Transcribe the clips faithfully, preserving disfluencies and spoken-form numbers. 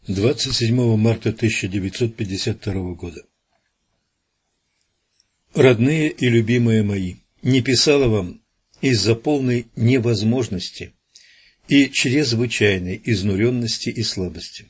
двадцать седьмого марта тысяча девятьсот пятьдесят второго года. Родные и любимые мои, не писала вам из-за полной невозможности и чрезвычайной изнуренности и слабости.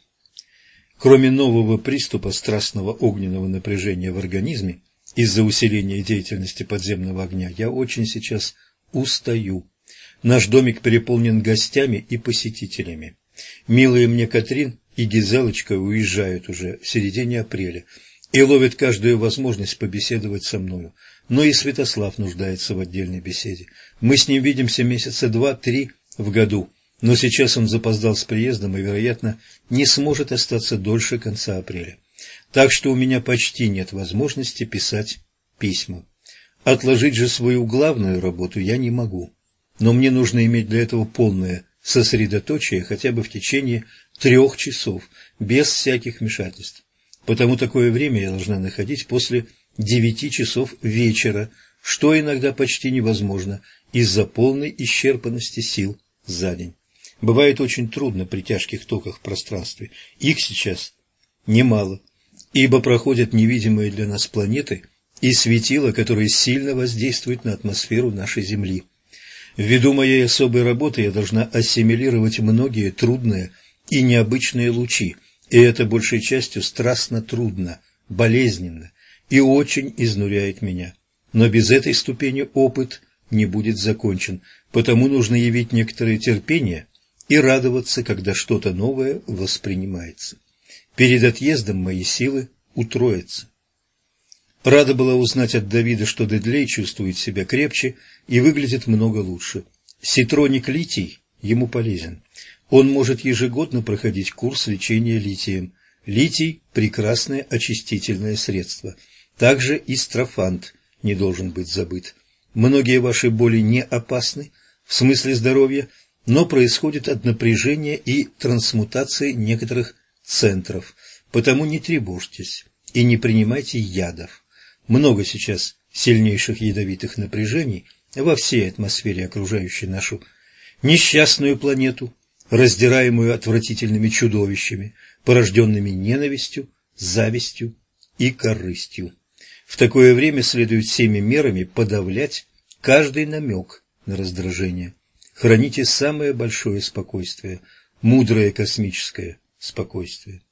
Кроме нового приступа страстного огненного напряжения в организме из-за усиления деятельности подземного огня, я очень сейчас устаю. Наш домик переполнен гостями и посетителями. Милые мне Катрин и Гизелочка уезжают уже в середине апреля и ловят каждую возможность побеседовать со мною. Но и Святослав нуждается в отдельной беседе. Мы с ним видимся месяца два-три в году, но сейчас он запоздал с приездом и, вероятно, не сможет остаться дольше конца апреля. Так что у меня почти нет возможности писать письма. Отложить же свою главную работу я не могу, но мне нужно иметь для этого полное сосредоточие хотя бы в течение трех часов, без всяких вмешательств. Потому такое время я должна находить после девяти часов вечера, что иногда почти невозможно из-за полной исчерпанности сил за день. Бывает очень трудно при тяжких токах в пространстве. Их сейчас немало, ибо проходят невидимые для нас планеты и светила, которые сильно воздействуют на атмосферу нашей Земли. Ввиду моей особой работы я должна ассимилировать многие трудные и необычные лучи, и это большей частью страстно трудно, болезненно и очень изнуряет меня. Но без этой ступени опыт не будет закончен, потому нужно явить некоторое терпение и радоваться, когда что-то новое воспринимается. Перед отъездом мои силы утроятся. Рада была узнать от Давида, что Дедлей чувствует себя крепче и выглядит много лучше. Ситроник литий ему полезен. Он может ежегодно проходить курс лечения литием. Литий – прекрасное очистительное средство. Также и строфант не должен быть забыт. Многие ваши боли не опасны в смысле здоровья, но происходят от напряжения и трансмутации некоторых центров. Потому не тревожьтесь и не принимайте ядов. Много сейчас сильнейших ядовитых напряжений во всей атмосфере, окружающей нашу несчастную планету, раздираемую отвратительными чудовищами, порожденными ненавистью, завистью и корыстью. В такое время следует всеми мерами подавлять каждый намек на раздражение. Храните самое большое спокойствие, мудрое космическое спокойствие.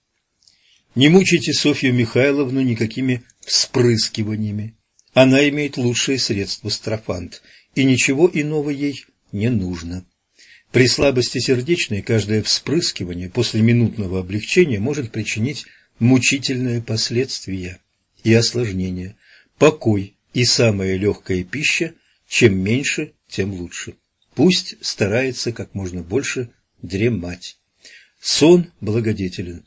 Не мучайте Софью Михайловну никакими вспрыскиваниями. Она имеет лучшие средства строфант, и ничего иного ей не нужно. При слабости сердечной каждое вспрыскивание после минутного облегчения может причинить мучительные последствия и осложнения. Покой и самая легкая пища, чем меньше, тем лучше. Пусть старается как можно больше дремать. Сон благодетелен.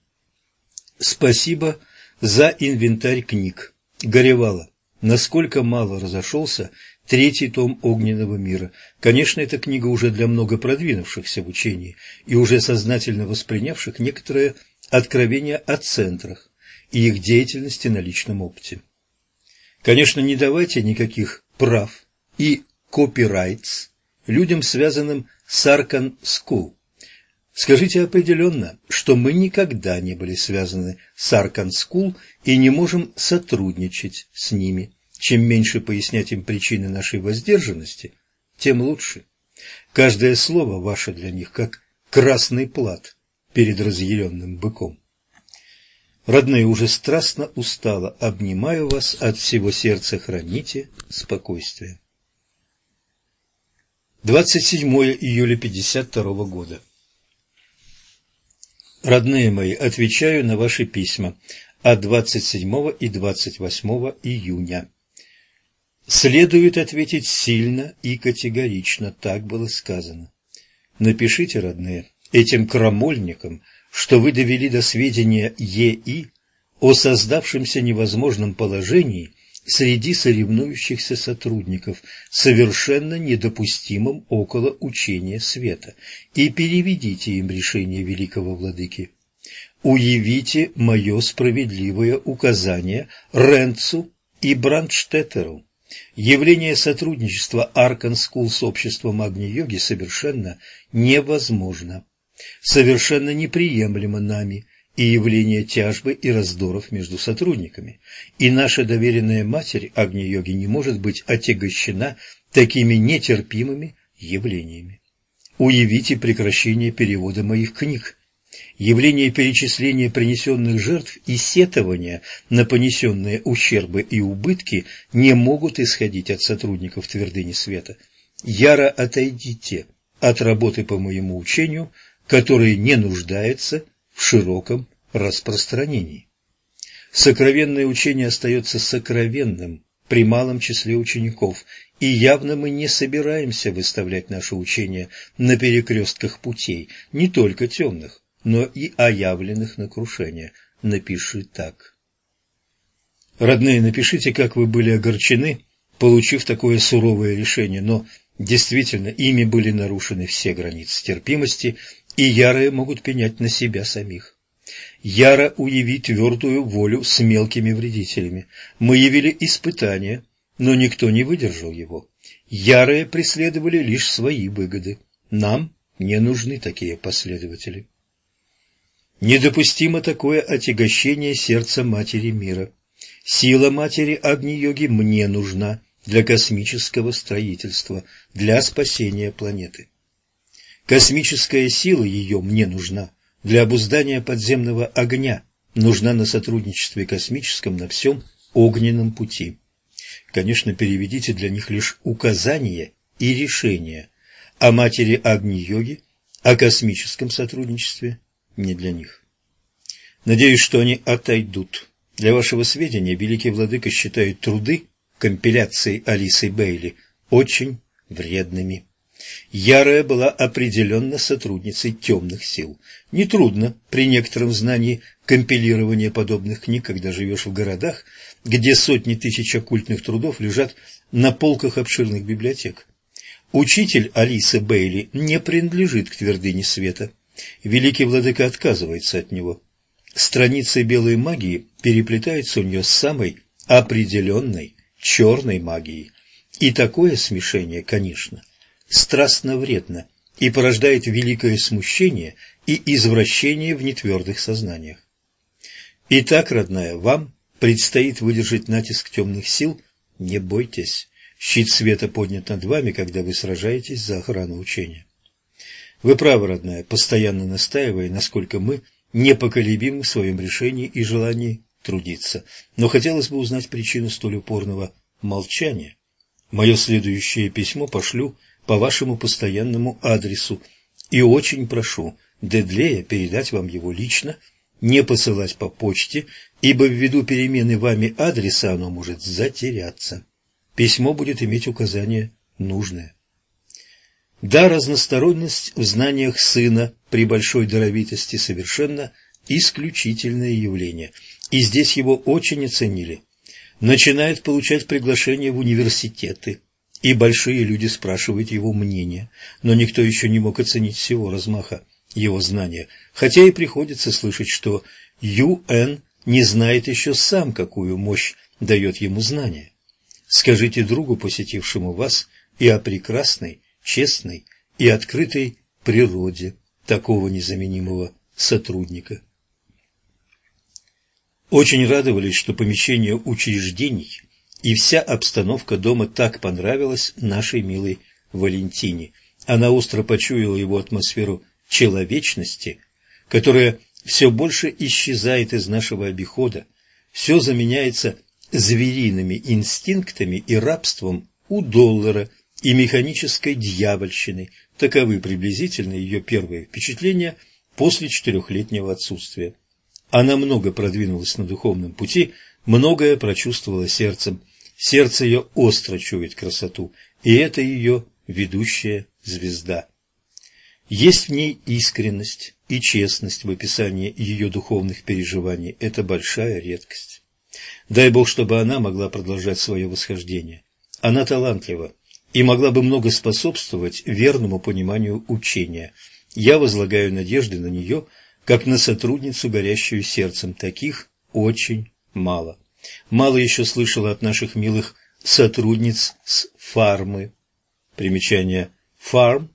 Спасибо за инвентарь книг. Горевала, насколько мало разошелся третий том «Огненного мира». Конечно, эта книга уже для много продвинувшихся в учении и уже сознательно воспринявших некоторые откровения о центрах и их деятельности на личном опыте. Конечно, не давайте никаких прав и копирайтс людям, связанным с Arkan School. Скажите определенно, что мы никогда не были связаны с Arkan School и не можем сотрудничать с ними. Чем меньше пояснять им причины нашей воздержанности, тем лучше. Каждое слово ваше для них как красный плат перед разъяренным быком. Родные, уже страстно устала, обнимаю вас от всего сердца, храните спокойствие. двадцать седьмого июля пятьдесят второго года. Родные мои, отвечаю на ваши письма от двадцать седьмого и двадцать восьмого июня. Следует ответить сильно и категорично, так было сказано. Напишите, родные, этим крамольникам, что вы довели до сведения ЕИ о создавшемся невозможном положении среди соревнующихся сотрудников, совершенно недопустимом около учения света, и переведите им решение великого владыки. Уявите мое справедливое указание Ренцу и Брандштеттеру. Явление сотрудничества Arkan School с обществом Агни-йоги совершенно невозможно. Совершенно неприемлемо нами и явление тяжбы и раздоров между сотрудниками, и наша доверенная Матерь Агни-йоги не может быть отягощена такими нетерпимыми явлениями. Уявите прекращение перевода моих книг. Явление перечисления принесенных жертв и сетования на понесенные ущербы и убытки не могут исходить от сотрудников Твердыни Света. Яро отойдите от работы по моему учению, которое не нуждается в широком распространении. Сокровенное учение остается сокровенным при малом числе учеников, и явно мы не собираемся выставлять наше учение на перекрестках путей, не только темных, но и оявленных на крушение. Напиши так. Родные, напишите, как вы были огорчены, получив такое суровое решение, но действительно ими были нарушены все границы терпимости, и ярые могут пенять на себя самих. Яро уяви твердую волю с мелкими вредителями. Мы явили испытание, но никто не выдержал его. Ярые преследовали лишь свои выгоды. Нам не нужны такие последователи. Недопустимо такое отягощение сердца Матери Мира. Сила Матери Агни-йоги мне нужна для космического строительства, для спасения планеты. Космическая сила ее мне нужна для обуздания подземного огня, нужна на сотрудничестве космическом на всем огненном пути. Конечно, переведите для них лишь указания и решения, о Матери Агни-йоги, о космическом сотрудничестве не для них. Надеюсь, что они отойдут. Для вашего сведения, великий владыка считает труды компиляции Алисы Бейли очень вредными. Ярая была определенно сотрудницей темных сил. Нетрудно при некотором знании компилирования подобных книг, когда живешь в городах, где сотни тысяч оккультных трудов лежат на полках обширных библиотек. Учитель Алисы Бейли не принадлежит к Твердыне Света. Великий владыка отказывается от него. Страницы белой магии переплетаются у нее с самой определенной черной магией. И такое смешение, конечно, страстно вредно и порождает великое смущение и извращение в нетвердых сознаниях. Итак, родная, вам предстоит выдержать натиск темных сил, не бойтесь. Щит света поднят над вами, когда вы сражаетесь за охрану учения. Вы правы, родная, постоянно настаивая, насколько мы непоколебимы в своем решении и желании трудиться. Но хотелось бы узнать причину столь упорного молчания. Мое следующее письмо пошлю по вашему постоянному адресу и очень прошу Дедлея передать вам его лично, не посылать по почте, ибо ввиду перемены вами адреса оно может затеряться. Письмо будет иметь указание нужное. Да, разносторонность в знаниях сына при большой даровитости совершенно исключительное явление, и здесь его очень оценили. Начинает получать приглашения в университеты, и большие люди спрашивают его мнение, но никто еще не мог оценить всего размаха его знания, хотя и приходится слышать, что Ю Эн не знает еще сам, какую мощь дает ему знание. Скажите другу, посетившему вас, и о прекрасной, честной и открытой природе такого незаменимого сотрудника. Очень радовались, что помещение учреждений и вся обстановка дома так понравилась нашей милой Валентине. Она остро почуяла его атмосферу человечности, которая все больше исчезает из нашего обихода, все заменяется звериными инстинктами и рабством у доллара и механической дьявольщиной. Таковы приблизительно ее первые впечатления после четырехлетнего отсутствия. Она много продвинулась на духовном пути, многое прочувствовала сердцем. Сердце ее остро чует красоту, и это ее ведущая звезда. Есть в ней искренность и честность в описании ее духовных переживаний. Это большая редкость. Дай Бог, чтобы она могла продолжать свое восхождение. Она талантлива и могла бы много способствовать верному пониманию учения. Я возлагаю надежды на нее, как на сотрудницу, горящую сердцем. Таких очень мало. Мало еще слышала от наших милых сотрудниц с фармы. Примечание. Farm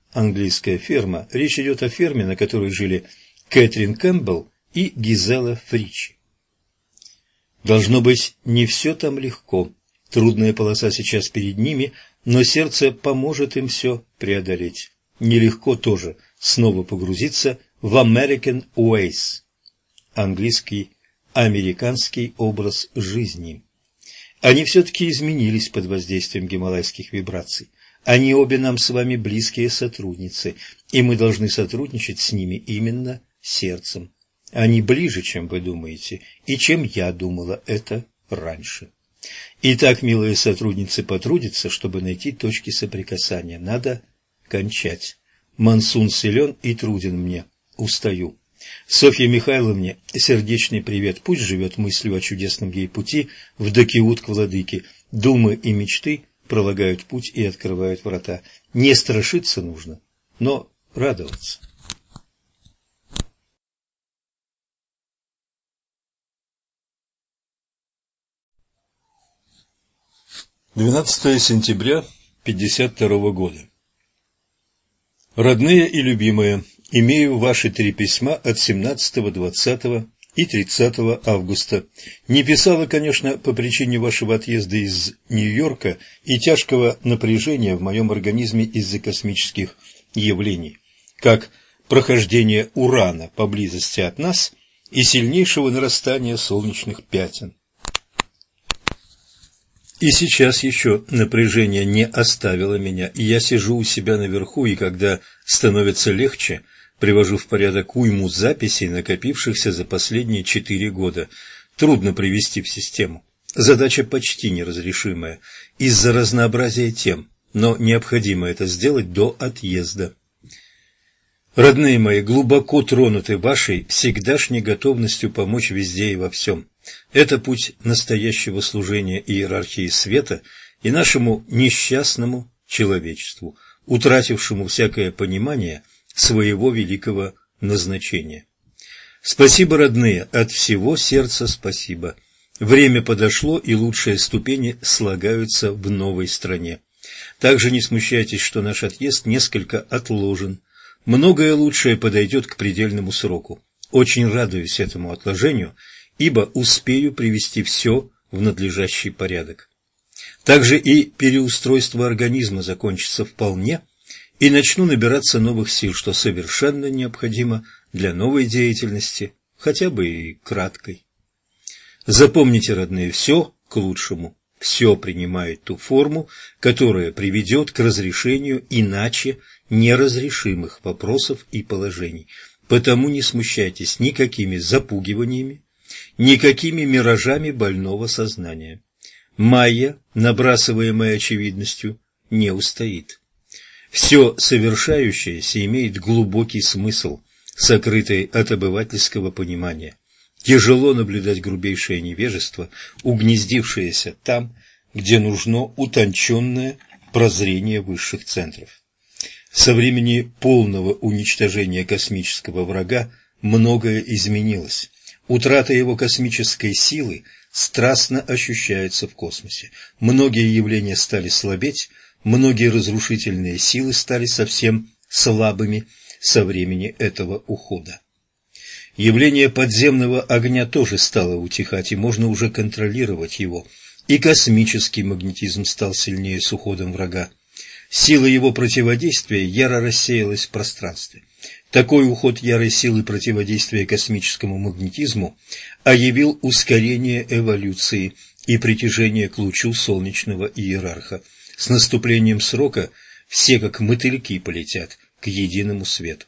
английская ферма, речь идет о ферме, на которой жили Кэтрин Кэмпбелл и Гизела Фричи. Должно быть, не все там легко. Трудная полоса сейчас перед ними, но сердце поможет им все преодолеть. Нелегко тоже снова погрузиться в American Ways, английский, американский образ жизни. Они все-таки изменились под воздействием гималайских вибраций. Они обе нам с вами близкие сотрудницы, и мы должны сотрудничать с ними именно сердцем. Они ближе, чем вы думаете, и чем я думала это раньше. Итак, милые сотрудницы, потрудятся, чтобы найти точки соприкасания. Надо кончать. Мансун силен и труден мне. Устаю. Софье Михайловне сердечный привет. Пусть живет мыслью о чудесном ей пути в Дакиут к владыке. Думы и мечты пролагают путь и открывают врата. Не страшиться нужно, но радоваться. двенадцатое сентября пятьдесят второго года. Родные и любимые, имею ваши три письма от семнадцатого, двадцатого и тридцатого августа. Не писала, конечно, по причине вашего отъезда из Нью-Йорка и тяжкого напряжения в моем организме из-за космических явлений, как прохождение Урана поблизости от нас и сильнейшего нарастания солнечных пятен. И сейчас еще напряжение не оставило меня, и я сижу у себя наверху, и когда становится легче, привожу в порядок уйму записей, накопившихся за последние четыре года. Трудно привести в систему. Задача почти неразрешимая из-за разнообразия тем, но необходимо это сделать до отъезда. Родные мои, глубоко тронуты вашей всегдашней готовностью помочь везде и во всем. Это путь настоящего служения иерархии света и нашему несчастному человечеству, утратившему всякое понимание своего великого назначения. Спасибо, родные, от всего сердца спасибо. Время подошло, и лучшие ступени слагаются в новой стране. Также не смущайтесь, что наш отъезд несколько отложен. Многое лучшее подойдет к предельному сроку. Очень радуюсь этому отложению, ибо успею привести все в надлежащий порядок. Также и переустройство организма закончится вполне, и начну набираться новых сил, что совершенно необходимо для новой деятельности, хотя бы и краткой. Запомните, родные, все к лучшему, все принимает ту форму, которая приведет к разрешению иначе неразрешимых вопросов и положений. Потому не смущайтесь никакими запугиваниями, никакими миражами больного сознания. Майя, набрасываемая очевидностью, не устоит. Все совершающееся имеет глубокий смысл, сокрытый от обывательского понимания. Тяжело наблюдать грубейшее невежество, угнездившееся там, где нужно утонченное прозрение высших центров. Со времени полного уничтожения космического врага многое изменилось. Утрата его космической силы страстно ощущается в космосе. Многие явления стали слабеть, многие разрушительные силы стали совсем слабыми со времени этого ухода. Явление подземного огня тоже стало утихать, и можно уже контролировать его, и космический магнетизм стал сильнее с уходом врага. Сила его противодействия яро рассеялась в пространстве. Такой уход ярой силы противодействия космическому магнетизму оявил ускорение эволюции и притяжение к лучу солнечного иерарха. С наступлением срока все, как мотыльки, полетят к единому свету.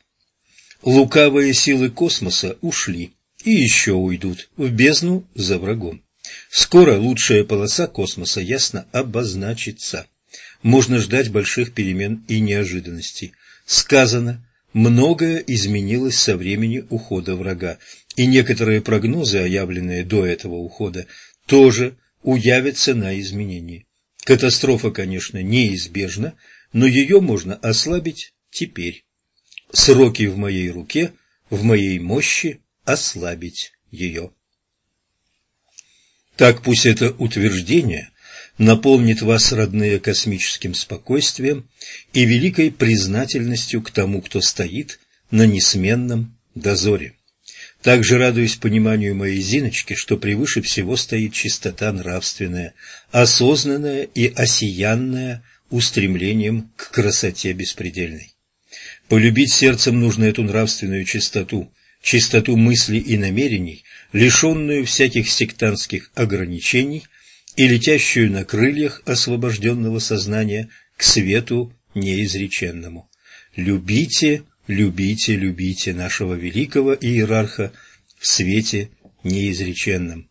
Лукавые силы космоса ушли и еще уйдут в бездну за врагом. Скоро лучшая полоса космоса ясно обозначится. Можно ждать больших перемен и неожиданностей. Сказано, многое изменилось со времени ухода врага, и некоторые прогнозы, оявленные до этого ухода, тоже уявятся на изменении. Катастрофа, конечно, неизбежна, но ее можно ослабить теперь. Сроки в моей руке, в моей мощи ослабить ее. Так пусть это утверждение наполнит вас, родные, космическим спокойствием и великой признательностью к тому, кто стоит на несменном дозоре. Также радуюсь пониманию моей Зиночки, что превыше всего стоит чистота нравственная, осознанная и осиянная устремлением к красоте беспредельной. Полюбить сердцем нужно эту нравственную чистоту, чистоту мыслей и намерений, лишенную всяких сектантских ограничений и летящую на крыльях освобожденного сознания к свету неизреченному. Любите, любите, любите нашего великого иерарха в свете неизреченном.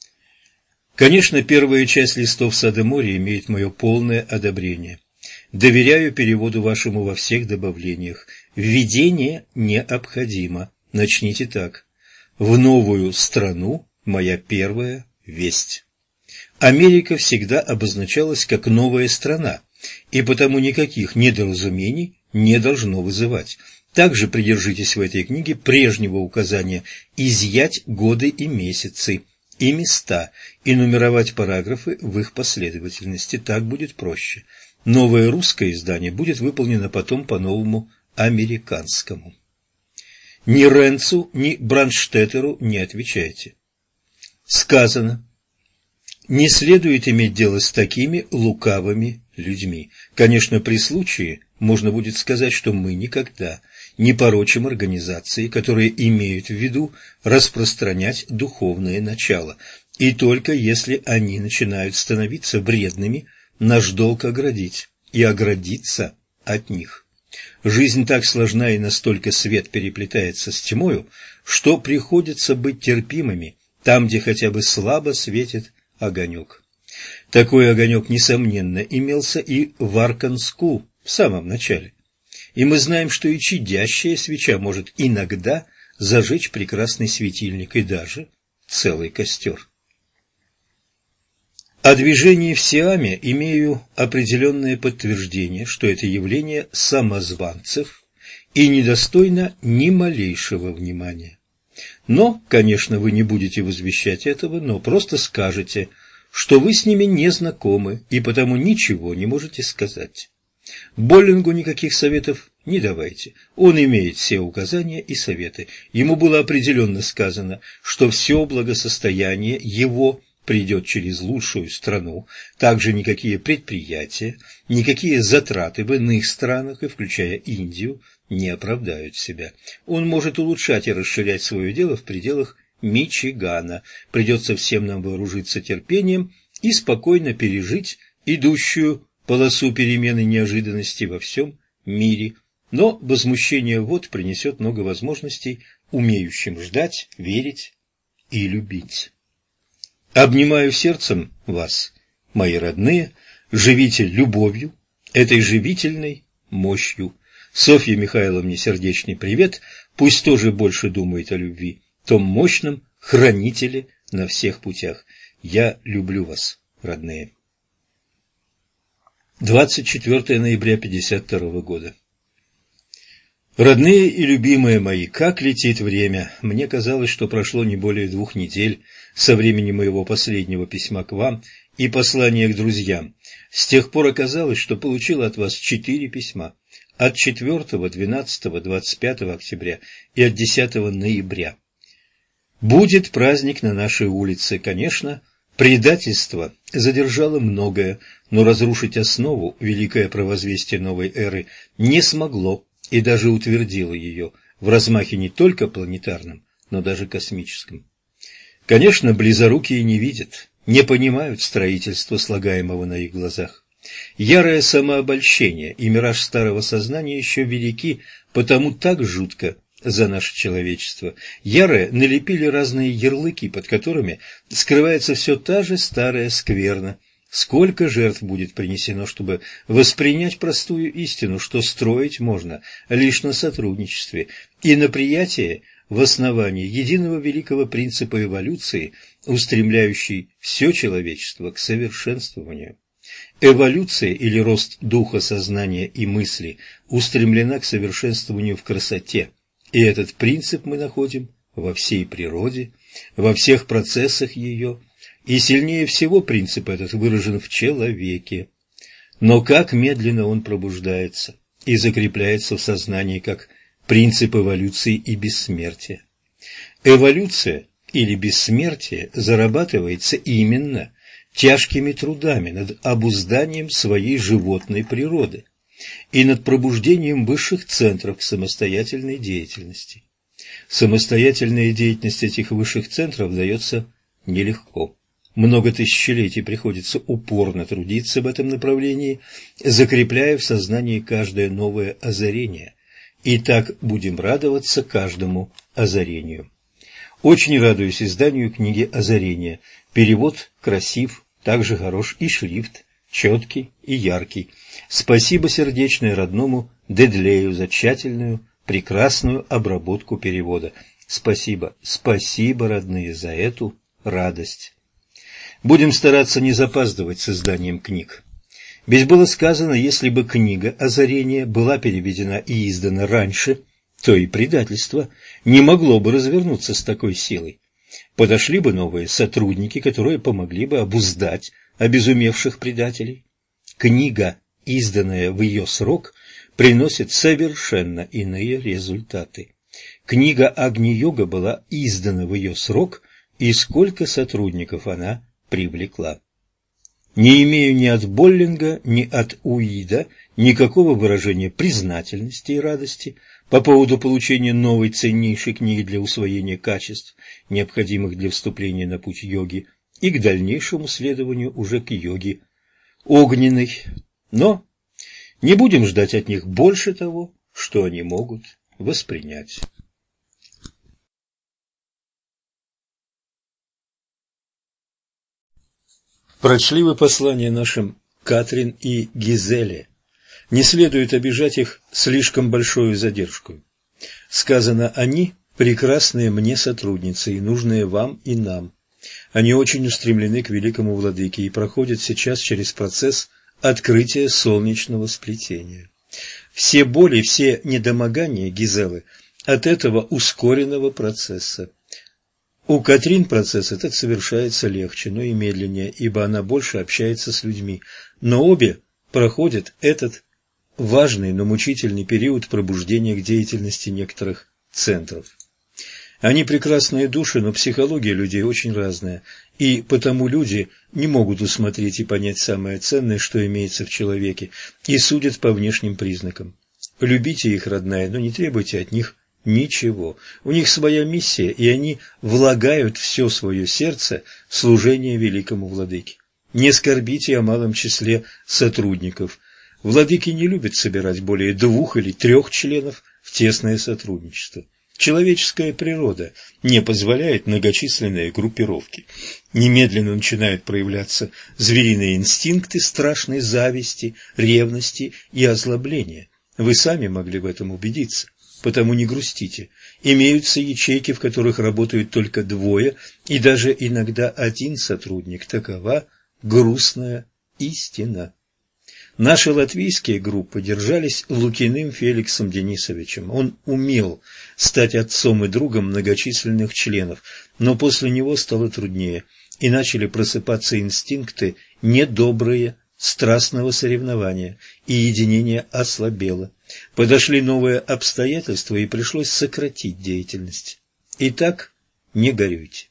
Конечно, первая часть листов Сада моря имеет мое полное одобрение. Доверяю переводу вашему во всех добавлениях. Введение необходимо. Начните так. В новую страну моя первая весть. Америка всегда обозначалась как новая страна, и потому никаких недоразумений не должно вызывать. Также придержитесь в этой книге прежнего указания изъять годы и месяцы, и места, и нумеровать параграфы в их последовательности. Так будет проще. Новое русское издание будет выполнено потом по новому американскому. Ни Ренцу, ни Бранштеттеру не отвечайте. Сказано: не следует иметь дело с такими лукавыми людьми. Конечно, при случае можно будет сказать, что мы никогда не порочим организации, которые имеют в виду распространять духовное начало, и только если они начинают становиться вредными, наш долг оградить и оградиться от них. Жизнь так сложна и настолько свет переплетается с тьмою, что приходится быть терпимыми там, где хотя бы слабо светит огонек. Такой огонек, несомненно, имелся и в Арканску в самом начале. И мы знаем, что и чадящая свеча может иногда зажечь прекрасный светильник и даже целый костер. О движении в Сиаме имею определенное подтверждение, что это явление самозванцев и недостойно ни малейшего внимания. Но, конечно, вы не будете возвещать этого, но просто скажете, что вы с ними не знакомы и потому ничего не можете сказать. Боллингу никаких советов не давайте, он имеет все указания и советы. Ему было определенно сказано, что все благосостояние его придет через лучшую страну, также никакие предприятия, никакие затраты в иных странах, и включая Индию, не оправдают себя. Он может улучшать и расширять свое дело в пределах Мичигана. Придется всем нам вооружиться терпением и спокойно пережить идущую полосу перемен и неожиданностей во всем мире. Но возмущение вод принесет много возможностей умеющим ждать, верить и любить. Обнимаю сердцем вас, мои родные, живите любовью, этой живительной мощью. Софье Михайловне сердечный привет, пусть тоже больше думает о любви, том мощном хранителе на всех путях. Я люблю вас, родные. двадцать четвёртое ноября пятьдесят второго года. Родные и любимые мои, как летит время! Мне казалось, что прошло не более двух недель со времени моего последнего письма к вам и послания к друзьям. С тех пор оказалось, что получил от вас четыре письма. От четвёртого, двенадцатого, двадцать пятого октября и от десятого ноября. Будет праздник на нашей улице. Конечно, предательство задержало многое, но разрушить основу великое провозвестие новой эры не смогло и даже утвердило ее в размахе не только планетарном, но даже космическом. Конечно, близорукие не видят, не понимают строительства слагаемого на их глазах. Ярое самообольщение и мираж старого сознания еще велики, потому так жутко за наше человечество. Ярые налепили разные ярлыки, под которыми скрывается все та же старая скверна. Сколько жертв будет принесено, чтобы воспринять простую истину, что строить можно лишь на сотрудничестве и на приятии в основании единого великого принципа эволюции, устремляющей все человечество к совершенствованию. Эволюция или рост духа, сознания и мысли устремлена к совершенствованию в красоте, и этот принцип мы находим во всей природе, во всех процессах ее, и сильнее всего принцип этот выражен в человеке. Но как медленно он пробуждается и закрепляется в сознании как принцип эволюции и бессмертия. Эволюция или бессмертие зарабатывается именно тяжкими трудами над обузданием своей животной природы и над пробуждением высших центров самостоятельной деятельности. Самостоятельная деятельность этих высших центров дается нелегко. Много тысячелетий приходится упорно трудиться в этом направлении, закрепляя в сознании каждое новое озарение. И так будем радоваться каждому озарению. Очень радуюсь изданию книги «Озарение». Перевод красив, также хорош и шрифт, четкий и яркий. Спасибо сердечное родному Дедлею за тщательную, прекрасную обработку перевода. Спасибо, спасибо, родные, за эту радость. Будем стараться не запаздывать с изданием книг. Ведь было сказано, если бы книга «Озарение» была переведена и издана раньше, то и предательство не могло бы развернуться с такой силой. Подошли бы новые сотрудники, которые помогли бы обуздать обезумевших предателей. Книга, изданная в ее срок, приносит совершенно иные результаты. Книга Агни-йога была издана в ее срок, и сколько сотрудников она привлекла. Не имею ни от Боллинга, ни от Уида никакого выражения признательности и радости по поводу получения новой ценнейшей книги для усвоения качеств, необходимых для вступления на путь йоги, и к дальнейшему следованию уже к йоге огненной. Но не будем ждать от них больше того, что они могут воспринять. Прочли вы послание нашим Катрин и Гизеле. Не следует обижать их слишком большой задержкой. Сказано, они прекрасные мне сотрудницы и нужные вам и нам. Они очень устремлены к великому владыке и проходят сейчас через процесс открытия солнечного сплетения. Все боли, все недомогания Гизелы от этого ускоренного процесса. У Катрин процесс этот совершается легче, но и медленнее, ибо она больше общается с людьми. Но обе проходят этот важный, но мучительный период пробуждения к деятельности некоторых центров. Они прекрасные души, но психология людей очень разная, и потому люди не могут усмотреть и понять самое ценное, что имеется в человеке, и судят по внешним признакам. Любите их, родная, но не требуйте от них ничего. У них своя миссия, и они влагают все свое сердце в служение великому владыке. Не скорбите о малом числе сотрудников. Владыки не любят собирать более двух или трех членов в тесное сотрудничество. Человеческая природа не позволяет многочисленные группировки. Немедленно начинают проявляться звериные инстинкты страшной зависти, ревности и озлобления. Вы сами могли в этом убедиться. Потому не грустите. Имеются ячейки, в которых работают только двое, и даже иногда один сотрудник. Такова грустная истина. Наши латвийские группы держались Лукиным Феликсом Денисовичем. Он умел стать отцом и другом многочисленных членов, но после него стало труднее, и начали просыпаться инстинкты недобрые, страстного соревнования, и единение ослабело. Подошли новые обстоятельства, и пришлось сократить деятельность. Итак, не горюйте.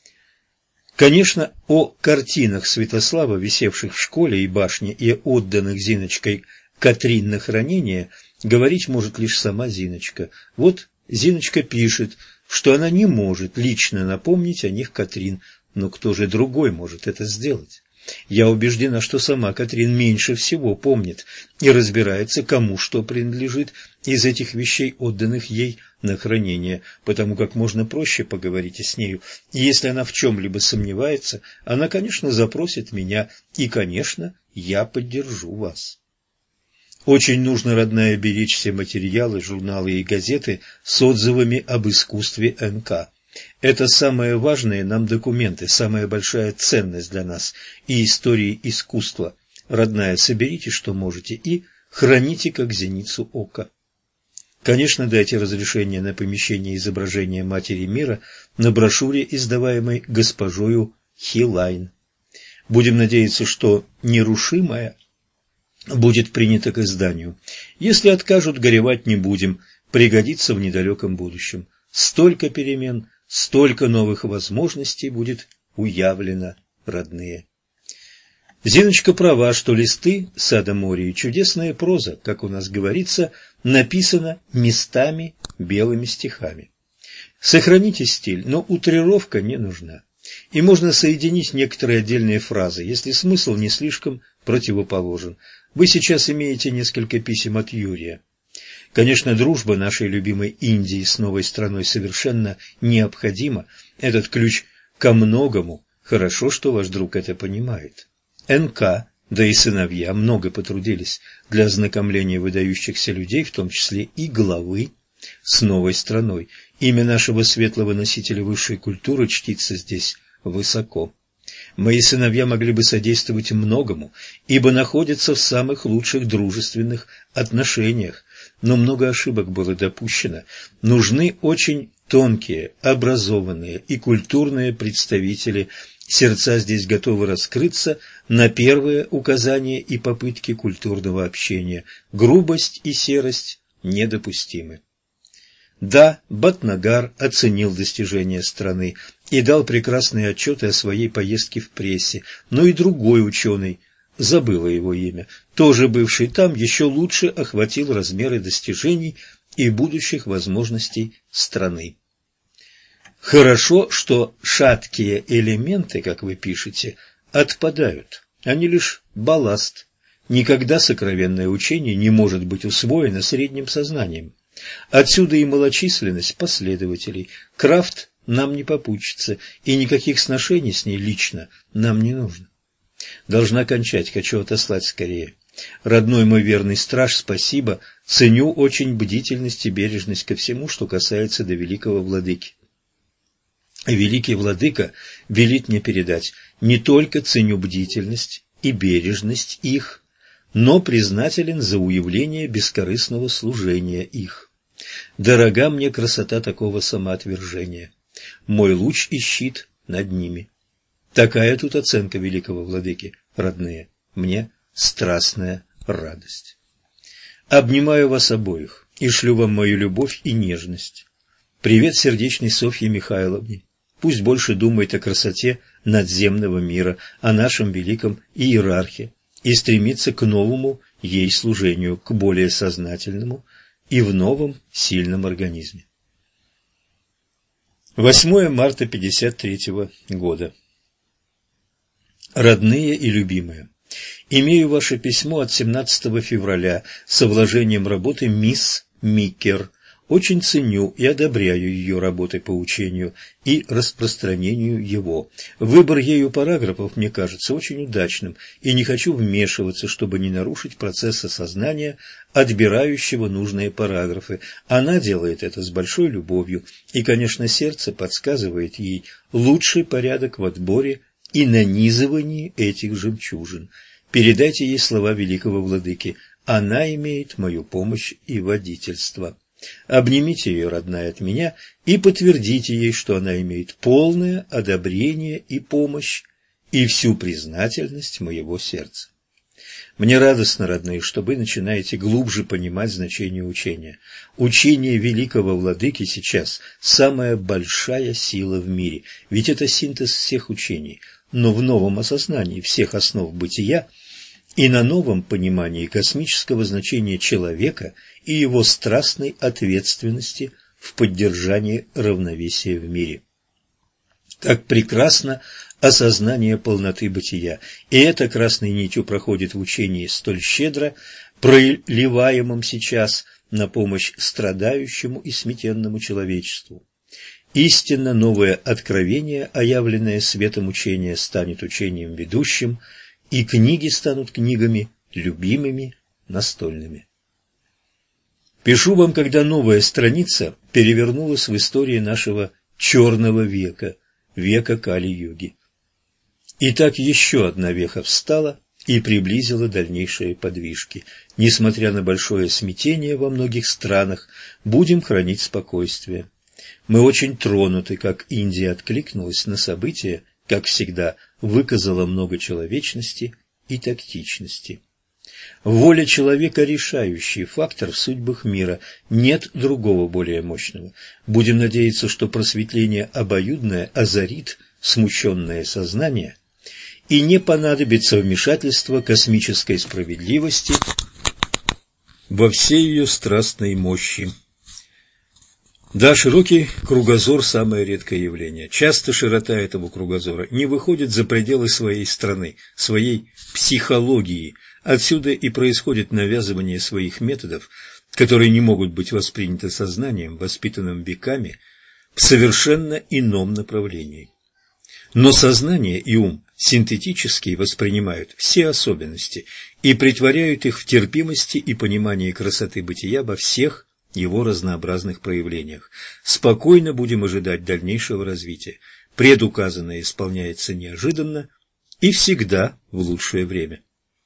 Конечно, о картинах Святослава, висевших в школе и башне, и отданных Зиночкой Катрин на хранение, говорить может лишь сама Зиночка. Вот Зиночка пишет, что она не может лично напомнить о них Катрин, но кто же другой может это сделать? Я убеждена, что сама Катрин меньше всего помнит и разбирается, кому что принадлежит из этих вещей, отданных ей на хранение, потому как можно проще поговорить с нею. И если она в чем-либо сомневается, она, конечно, запросит меня, и, конечно, я поддержу вас. Очень нужно, родная, беречь все материалы, журналы и газеты с отзывами об искусстве эн ка. Это самые важные нам документы, самая большая ценность для нас и истории искусства. Родная, соберите, что можете, и храните, как зеницу ока. Конечно, дайте разрешение на помещение изображения Матери Мира на брошюре, издаваемой госпожою Хилайн. Будем надеяться, что нерушимое будет принято к изданию. Если откажут, горевать не будем, пригодится в недалеком будущем. Столько перемен, столько новых возможностей будет уявлено, родные. Зиночка права, что листы сада Мории, чудесная проза, как у нас говорится, написана местами белыми стихами. Сохраните стиль, но утрировка не нужна. И можно соединить некоторые отдельные фразы, если смысл не слишком противоположен. Вы сейчас имеете несколько писем от Юрия. Конечно, дружба нашей любимой Индии с новой страной совершенно необходима. Этот ключ ко многому. Хорошо, что ваш друг это понимает. эн ка, да и сыновья много потрудились для ознакомления выдающихся людей, в том числе и главы, с новой страной. Имя нашего светлого носителя высшей культуры чтится здесь высоко. Мои сыновья могли бы содействовать многому, ибо находятся в самых лучших дружественных отношениях, но много ошибок было допущено. Нужны очень тонкие, образованные и культурные представители. Сердца здесь готовы раскрыться на первые указания и попытки культурного общения. Грубость и серость недопустимы. Да, Бхатнагар оценил достижения страны и дал прекрасные отчеты о своей поездке в прессе, но и другой ученый, забыла его имя, тоже бывший там, еще лучше охватил размеры достижений и будущих возможностей страны. Хорошо, что шаткие элементы, как вы пишете, отпадают, они лишь балласт. Никогда сокровенное учение не может быть усвоено средним сознанием. Отсюда и малочисленность последователей. Крафт нам не попутчица, и никаких сношений с ней лично нам не нужно. Должна кончать, хочу отослать скорее. Родной мой верный страж, спасибо, ценю очень бдительность и бережность ко всему, что касается до великого владыки. Великий владыка велит мне передать: не только ценю бдительность и бережность их, но признателен за уявление бескорыстного служения их. Дорога мне красота такого самоотвержения. Мой луч и щит над ними. Такая тут оценка великого владыки, родные. Мне страстная радость. Обнимаю вас обоих и шлю вам мою любовь и нежность. Привет сердечной Софье Михайловне. Пусть больше думает о красоте надземного мира, о нашем великом иерархе, и стремится к новому ей служению, к более сознательному и в новом сильном организме. восьмое марта пятьдесят третьего года. Родные и любимые, имею ваше письмо от семнадцатого февраля со вложением работы мисс Микер. Очень ценю и одобряю ее работы по учению и распространению его. Выбор ею параграфов мне кажется очень удачным, и не хочу вмешиваться, чтобы не нарушить процесс осознания, отбирающего нужные параграфы. Она делает это с большой любовью, и, конечно, сердце подсказывает ей лучший порядок в отборе и нанизывании этих жемчужин. Передайте ей слова великого владыки. Она имеет мою помощь и водительство. Обнимите ее, родная, от меня, и подтвердите ей, что она имеет полное одобрение и помощь, и всю признательность моего сердца. Мне радостно, родные, что вы начинаете глубже понимать значение учения. Учение великого владыки сейчас самая большая сила в мире, ведь это синтез всех учений, но в новом осознании всех основ бытия и на новом понимании космического значения человека и его страстной ответственности в поддержании равновесия в мире. Как прекрасно осознание полноты бытия, и это красной нитью проходит в учении столь щедро, проливаемом сейчас на помощь страдающему и смятенному человечеству. Истинно новое откровение, оявленное светом учения, станет учением ведущим, и книги станут книгами любимыми, настольными. Пишу вам, когда новая страница перевернулась в истории нашего черного века, века Кали-юги. Итак, еще одна веха встала и приблизила дальнейшие подвижки. Несмотря на большое смятение во многих странах, будем хранить спокойствие. Мы очень тронуты, как Индия откликнулась на события как всегда, выказала много человечности и тактичности. Воля человека – решающий фактор в судьбах мира. Нет другого более мощного. Будем надеяться, что просветление обоюдное озарит смущенное сознание, и не понадобится вмешательство космической справедливости во всей ее страстной мощи. Да, широкий кругозор – самое редкое явление. Часто широта этого кругозора не выходит за пределы своей страны, своей психологии. Отсюда и происходит навязывание своих методов, которые не могут быть восприняты сознанием, воспитанным веками, в совершенно ином направлении. Но сознание и ум синтетически воспринимают все особенности и претворяют их в терпимости и понимании красоты бытия во всех его разнообразных проявлениях. Спокойно будем ожидать дальнейшего развития. Предуказанное исполняется неожиданно и всегда в лучшее время.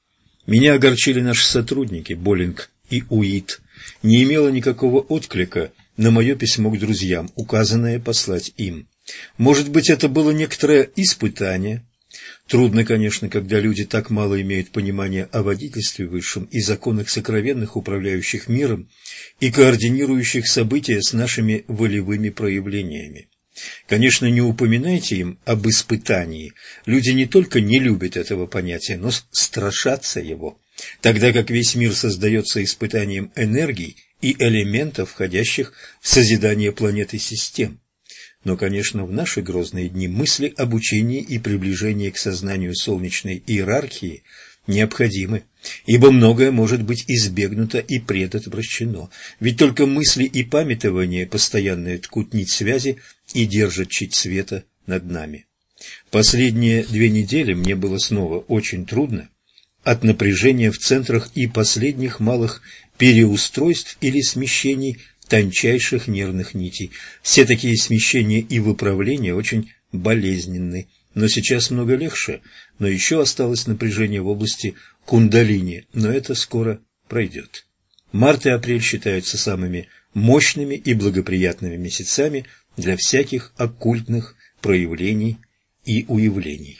Меня огорчили наши сотрудники, Боллинг и Уит. Не имело никакого отклика на мое письмо к друзьям, указанное послать им. Может быть, это было некоторое испытание. Трудно, конечно, когда люди так мало имеют понимания о водительстве высшем и законах сокровенных, управляющих миром и координирующих события с нашими волевыми проявлениями. Конечно, не упоминайте им об испытании. Люди не только не любят этого понятия, но страшатся его, тогда как весь мир создается испытанием энергий и элементов, входящих в созидание планет и систем. Но, конечно, в наши грозные дни мысли об учении и приближении к сознанию солнечной иерархии необходимы, ибо многое может быть избегнуто и предотвращено, ведь только мысли и памятование постоянно ткут нить связи и держат чить света над нами. Последние две недели мне было снова очень трудно от напряжения в центрах и последних малых переустройств или смещений тончайших нервных нитей. Все такие смещения и выправления очень болезненны, но сейчас много легче, но еще осталось напряжение в области кундалини, но это скоро пройдет. Март и апрель считаются самыми мощными и благоприятными месяцами для всяких оккультных проявлений и уявлений.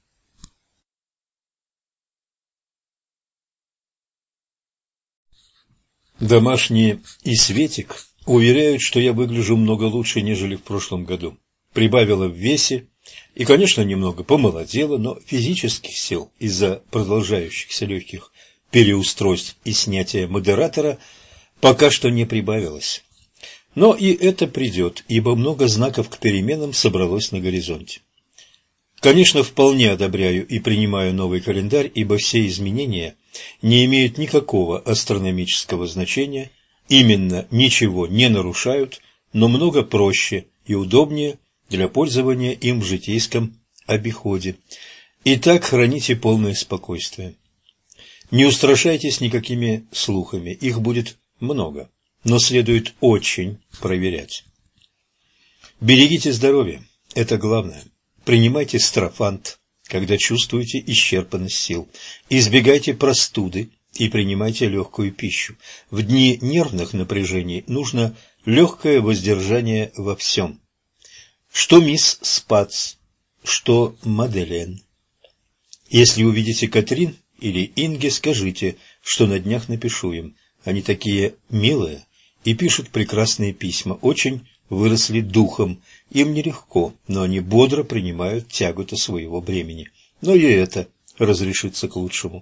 Домашние и Светик уверяют, что я выгляжу много лучше, нежели в прошлом году. Прибавила в весе и, конечно, немного помолодела, но физических сил из-за продолжающихся легких переустройств и снятия модератора пока что не прибавилось. Но и это придет, ибо много знаков к переменам собралось на горизонте. Конечно, вполне одобряю и принимаю новый календарь, ибо все изменения не имеют никакого астрономического значения, именно ничего не нарушают, но много проще и удобнее для пользования им в житейском обиходе. Итак, храните полное спокойствие. Не устрашайтесь никакими слухами, их будет много, но следует очень проверять. Берегите здоровье, это главное. Принимайте строфант, когда чувствуете исчерпанность сил. Избегайте простуды и принимайте легкую пищу. В дни нервных напряжений нужно легкое воздержание во всем. Что мисс Спац, что Маделен. Если увидите Катрин или Инге, скажите, что на днях напишу им. Они такие милые и пишут прекрасные письма, очень выросли духом. Им нелегко, но они бодро принимают тяготу своего бремени. Но и это разрешится к лучшему.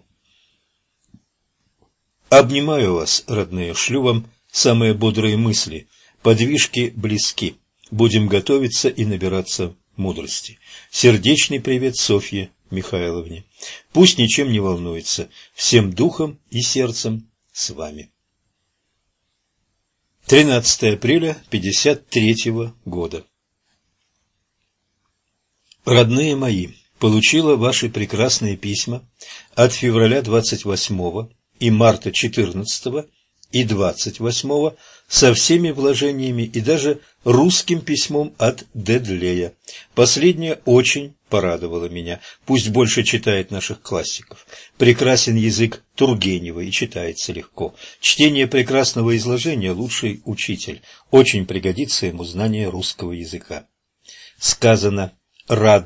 Обнимаю вас, родные, шлю вам самые бодрые мысли. Подвижки близки. Будем готовиться и набираться мудрости. Сердечный привет Софье Михайловне. Пусть ничем не волнуется. Всем духом и сердцем с вами. тринадцатое апреля пятьдесят третьего года. Родные мои, получила ваши прекрасные письма от февраля двадцать восьмого и марта четырнадцатого и двадцать восьмого со всеми вложениями и даже русским письмом от Дедлея. Последнее очень порадовало меня. Пусть больше читает наших классиков. Прекрасен язык Тургенева и читается легко. Чтение прекрасного изложения – лучший учитель. Очень пригодится ему знание русского языка. Сказано «радно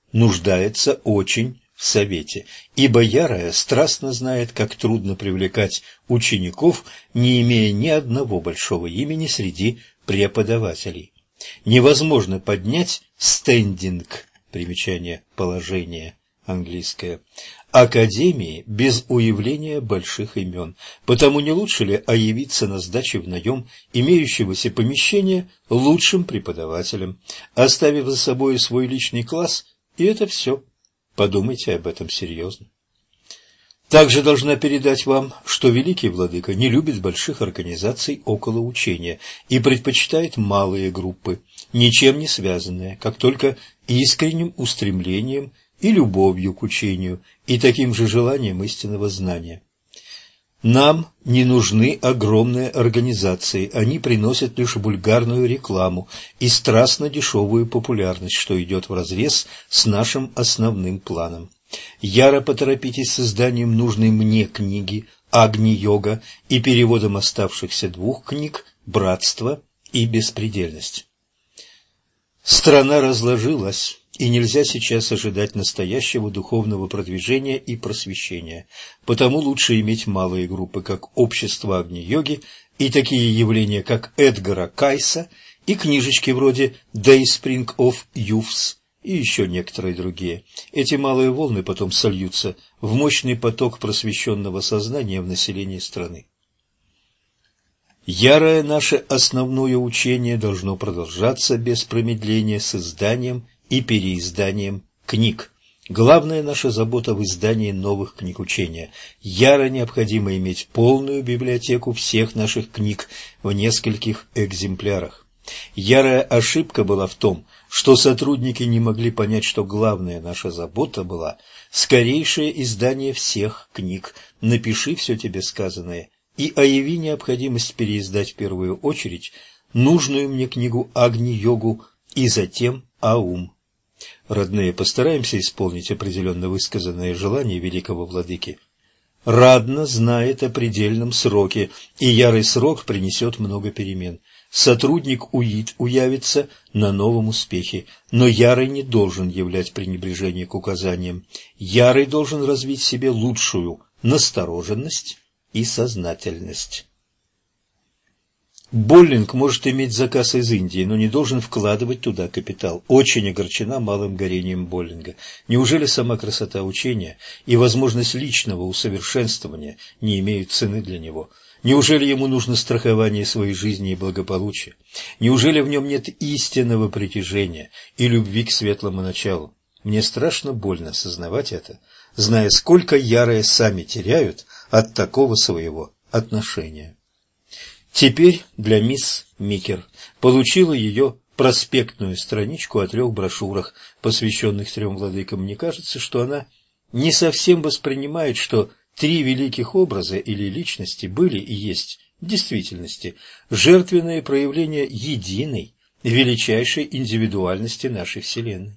нуждается очень в совете, ибо ярая страстно знает, как трудно привлекать учеников, не имея ни одного большого имени среди преподавателей. Невозможно поднять стендинг, примечание положение английское, академии без уявления больших имен, потому не лучше ли оявиться на сдаче в наем имеющегося помещения лучшим преподавателем, оставив за собой свой личный класс, и это все. Подумайте об этом серьезно. Также должна передать вам, что великий владыка не любит больших организаций около учения и предпочитает малые группы, ничем не связанные, как только искренним устремлением и любовью к учению, и таким же желанием истинного знания. Нам не нужны огромные организации, они приносят лишь вульгарную рекламу и страстно дешевую популярность, что идет вразрез с нашим основным планом. Яро поторопитесь с изданием нужной мне книги «Агни-йога» и переводом оставшихся двух книг «Братство» и «Беспредельность». Страна разложилась, и нельзя сейчас ожидать настоящего духовного продвижения и просвещения, потому лучше иметь малые группы, как общество Агни-йоги, и такие явления, как Эдгара Кайса, и книжечки вроде «Dayspring of Youths», и еще некоторые другие. Эти малые волны потом сольются в мощный поток просвещенного сознания в населении страны. Ярое наше основное учение должно продолжаться без промедления с изданием и переизданием книг. Главная наша забота в издании новых книг учения. Яро необходимо иметь полную библиотеку всех наших книг в нескольких экземплярах. Ярая ошибка была в том, что сотрудники не могли понять, что главная наша забота была скорейшее издание всех книг. Напиши все тебе сказанное и ояви необходимость переиздать в первую очередь нужную мне книгу Агни-йогу и затем Аум. Родные, постараемся исполнить определенно высказанное желание великого владыки. Радна знает о предельном сроке, и ярый срок принесет много перемен. Сотрудник УИД уявится на новом успехе, но ярый не должен являть пренебрежение к указаниям. Ярый должен развить в себе лучшую настороженность и сознательность. Боллинг может иметь заказ из Индии, но не должен вкладывать туда капитал. Очень огорчена малым горением Боллинга. Неужели сама красота учения и возможность личного усовершенствования не имеют цены для него? Неужели ему нужно страхование своей жизни и благополучия? Неужели в нем нет истинного притяжения и любви к светлому началу? Мне страшно больно сознавать это, зная, сколько ярые сами теряют от такого своего отношения. Теперь для мисс Микер. Получила ее проспектную страничку о трех брошюрах, посвященных трем владыкам. Мне кажется, что она не совсем воспринимает, что три великих образа или личности были и есть в действительности жертвенные проявления единой, величайшей индивидуальности нашей Вселенной.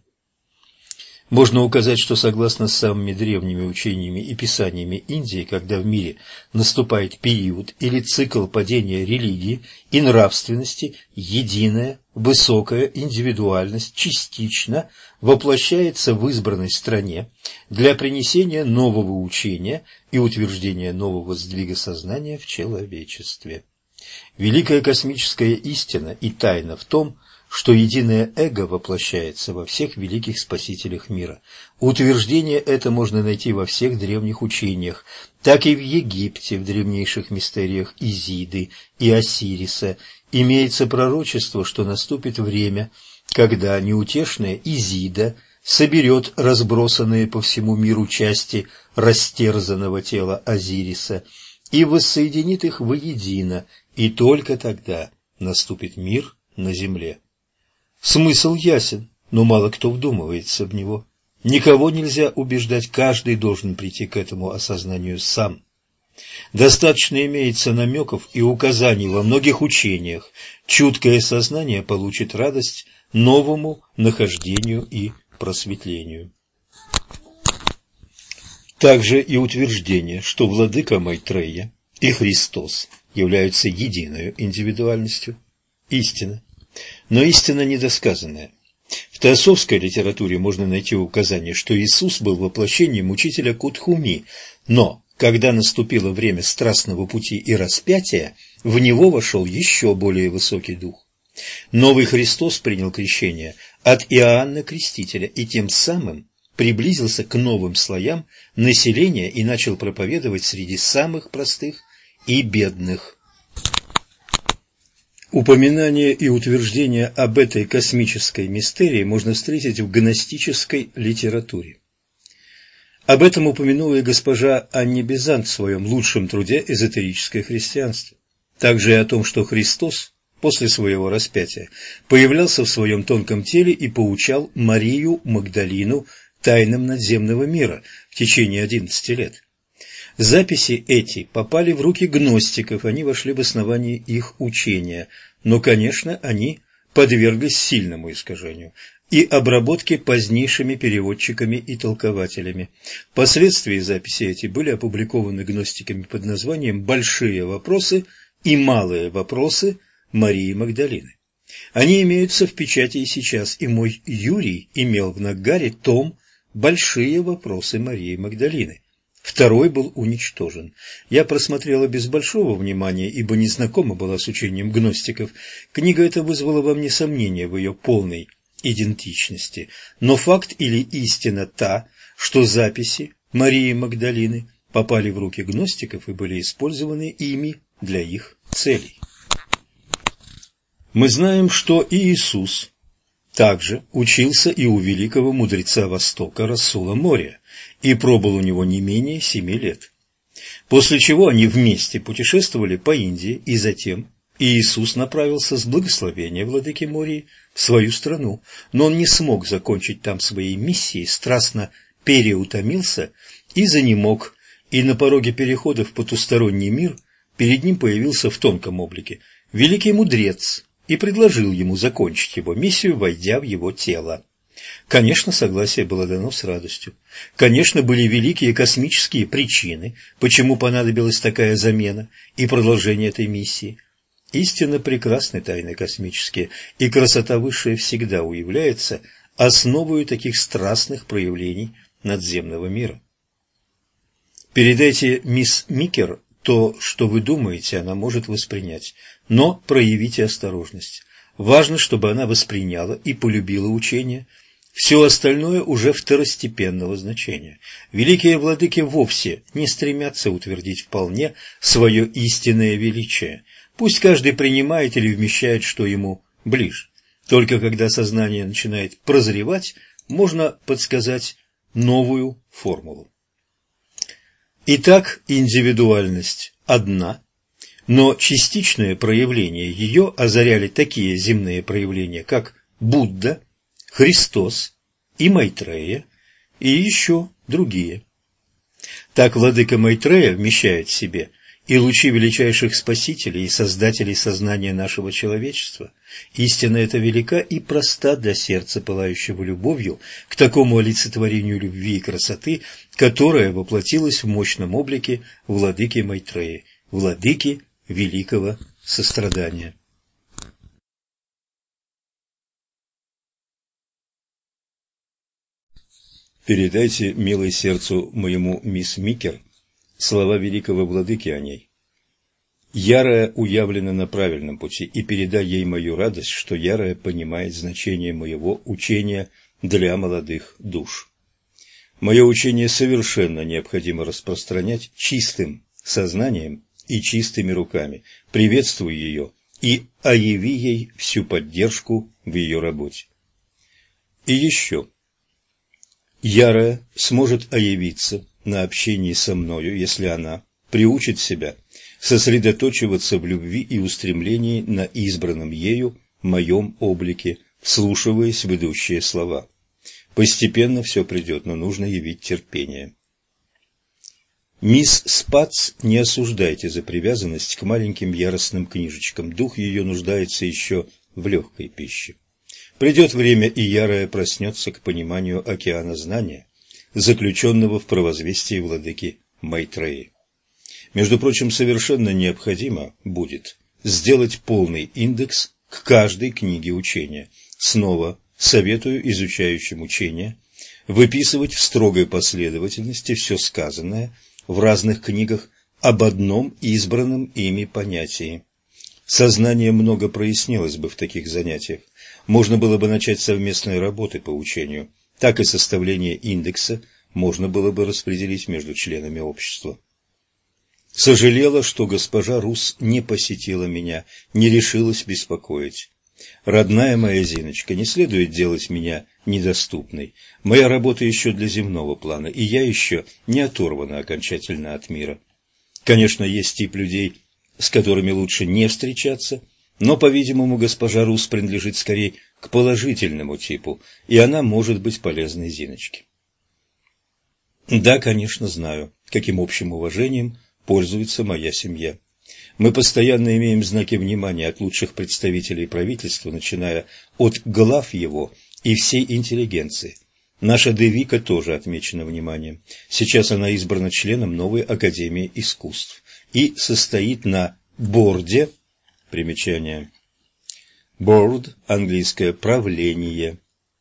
Можно указать, что согласно с самыми древними учениями и писаниями Индии, когда в мире наступает период или цикл падения религии и нравственности, единая, высокая индивидуальность частично воплощается в избранной стране для принесения нового учения и утверждения нового сдвига сознания в человечестве. Великая космическая истина и тайна в том, что единое эго воплощается во всех великих спасителях мира. Утверждение это можно найти во всех древних учениях, так и в Египте, в древнейших мистериях Изиды и Осириса. Имеется пророчество, что наступит время, когда неутешная Изида соберет разбросанные по всему миру части растерзанного тела Осириса и воссоединит их воедино, и только тогда наступит мир на земле. Смысл ясен, но мало кто вдумывается в него. Никого нельзя убеждать, каждый должен прийти к этому осознанию сам. Достаточно имеется намеков и указаний во многих учениях. Чуткое сознание получит радость новому нахождению и просветлению. Также и утверждение, что владыка Майтрея и Христос являются единой индивидуальностью. Истина. Но истина недосказанная. В теософской литературе можно найти указание, что Иисус был воплощением учителя Кутхуми, но когда наступило время страстного пути и распятия, в него вошел еще более высокий дух. Новый Христос принял крещение от Иоанна Крестителя и тем самым приблизился к новым слоям населения и начал проповедовать среди самых простых и бедных. Упоминание и утверждение об этой космической мистерии можно встретить в гностической литературе. Об этом упомянула и госпожа Анни Безант в своем лучшем труде «Эзотерическое христианство». Также и о том, что Христос после своего распятия появлялся в своем тонком теле и поучал Марию Магдалину тайнам надземного мира в течение одиннадцати лет. Записи эти попали в руки гностиков, они вошли в основание их учения, но, конечно, они подверглись сильному искажению и обработке позднейшими переводчиками и толкователями. Впоследствии записи эти были опубликованы гностиками под названием «Большие вопросы» и «Малые вопросы» Марии Магдалины. Они имеются в печати и сейчас, и мой Юрий имел в Нагаре том «Большие вопросы Марии Магдалины». Второй был уничтожен. Я просмотрела без большого внимания, ибо не знакома была с учением гностиков. Книга эта вызвала во мне сомнения в ее полной идентичности. Но факт или истина та, что записи Марии Магдалины попали в руки гностиков и были использованы ими для их целей. Мы знаем, что Иисус также учился и у великого мудреца Востока Расула Мория и пробыл у него не менее семи лет. После чего они вместе путешествовали по Индии, и затем Иисус направился с благословения владыки Мории в свою страну, но он не смог закончить там своей миссии, страстно переутомился и занемог, и на пороге перехода в потусторонний мир перед ним появился в тонком облике великий мудрец и предложил ему закончить его миссию, войдя в его тело. Конечно, согласие было дано с радостью. Конечно, были великие космические причины, почему понадобилась такая замена и продолжение этой миссии. Истинно прекрасны тайны космические, и красота высшая всегда уявляется основою таких страстных проявлений надземного мира. Передайте мисс Микер то, что вы думаете, она может воспринять, но проявите осторожность. Важно, чтобы она восприняла и полюбила учение. Все остальное уже второстепенного значения. Великие владыки вовсе не стремятся утвердить вполне свое истинное величие. Пусть каждый принимает или вмещает, что ему ближе. Только когда сознание начинает прозревать, можно подсказать новую формулу. Итак, индивидуальность одна, но частичное проявление ее озаряли такие земные проявления, как Будда, Христос и Майтрея, и еще другие. Так владыка Майтрея вмещает в себе и лучи величайших спасителей и создателей сознания нашего человечества. Истина эта велика и проста для сердца, пылающего любовью к такому олицетворению любви и красоты, которая воплотилась в мощном облике владыки Майтреи, владыки великого сострадания. Передайте, милой сердцу моему, мисс Микер, слова великого владыки о ней. Ярая уявлена на правильном пути, и передай ей мою радость, что Ярая понимает значение моего учения для молодых душ. Мое учение совершенно необходимо распространять чистым сознанием и чистыми руками. Приветствуй ее и ояви ей всю поддержку в ее работе. И еще. Ярая сможет оявиться на общении со мною, если она приучит себя сосредоточиваться в любви и устремлении на избранном ею моем облике, вслушиваясь в идущие слова. Постепенно все придет, но нужно явить терпение. Мисс Спац не осуждайте за привязанность к маленьким яростным книжечкам. Дух ее нуждается еще в легкой пище. Придет время, и Ярая проснется к пониманию океана знания, заключенного в провозвестии владыки Майтреи. Между прочим, совершенно необходимо будет сделать полный индекс к каждой книге учения, снова советую изучающим учения выписывать в строгой последовательности все сказанное в разных книгах об одном избранном ими понятии. Сознание много прояснилось бы в таких занятиях. Можно было бы начать совместные работы по учению. Так и составление индекса можно было бы распределить между членами общества. Сожалела, что госпожа Рус не посетила меня, не решилась беспокоить. Родная моя Зиночка, не следует делать меня недоступной. Моя работа еще для земного плана, и я еще не оторвана окончательно от мира. Конечно, есть тип людей, с которыми лучше не встречаться, но, по-видимому, госпожа Рус принадлежит скорее к положительному типу, и она может быть полезной Зиночке. Да, конечно, знаю, каким общим уважением пользуется моя семья. Мы постоянно имеем знаки внимания от лучших представителей правительства, начиная от глав его и всей интеллигенции. Наша Девика тоже отмечена вниманием. Сейчас она избрана членом новой Академии искусств и состоит на борде, примечание, board, английское правление,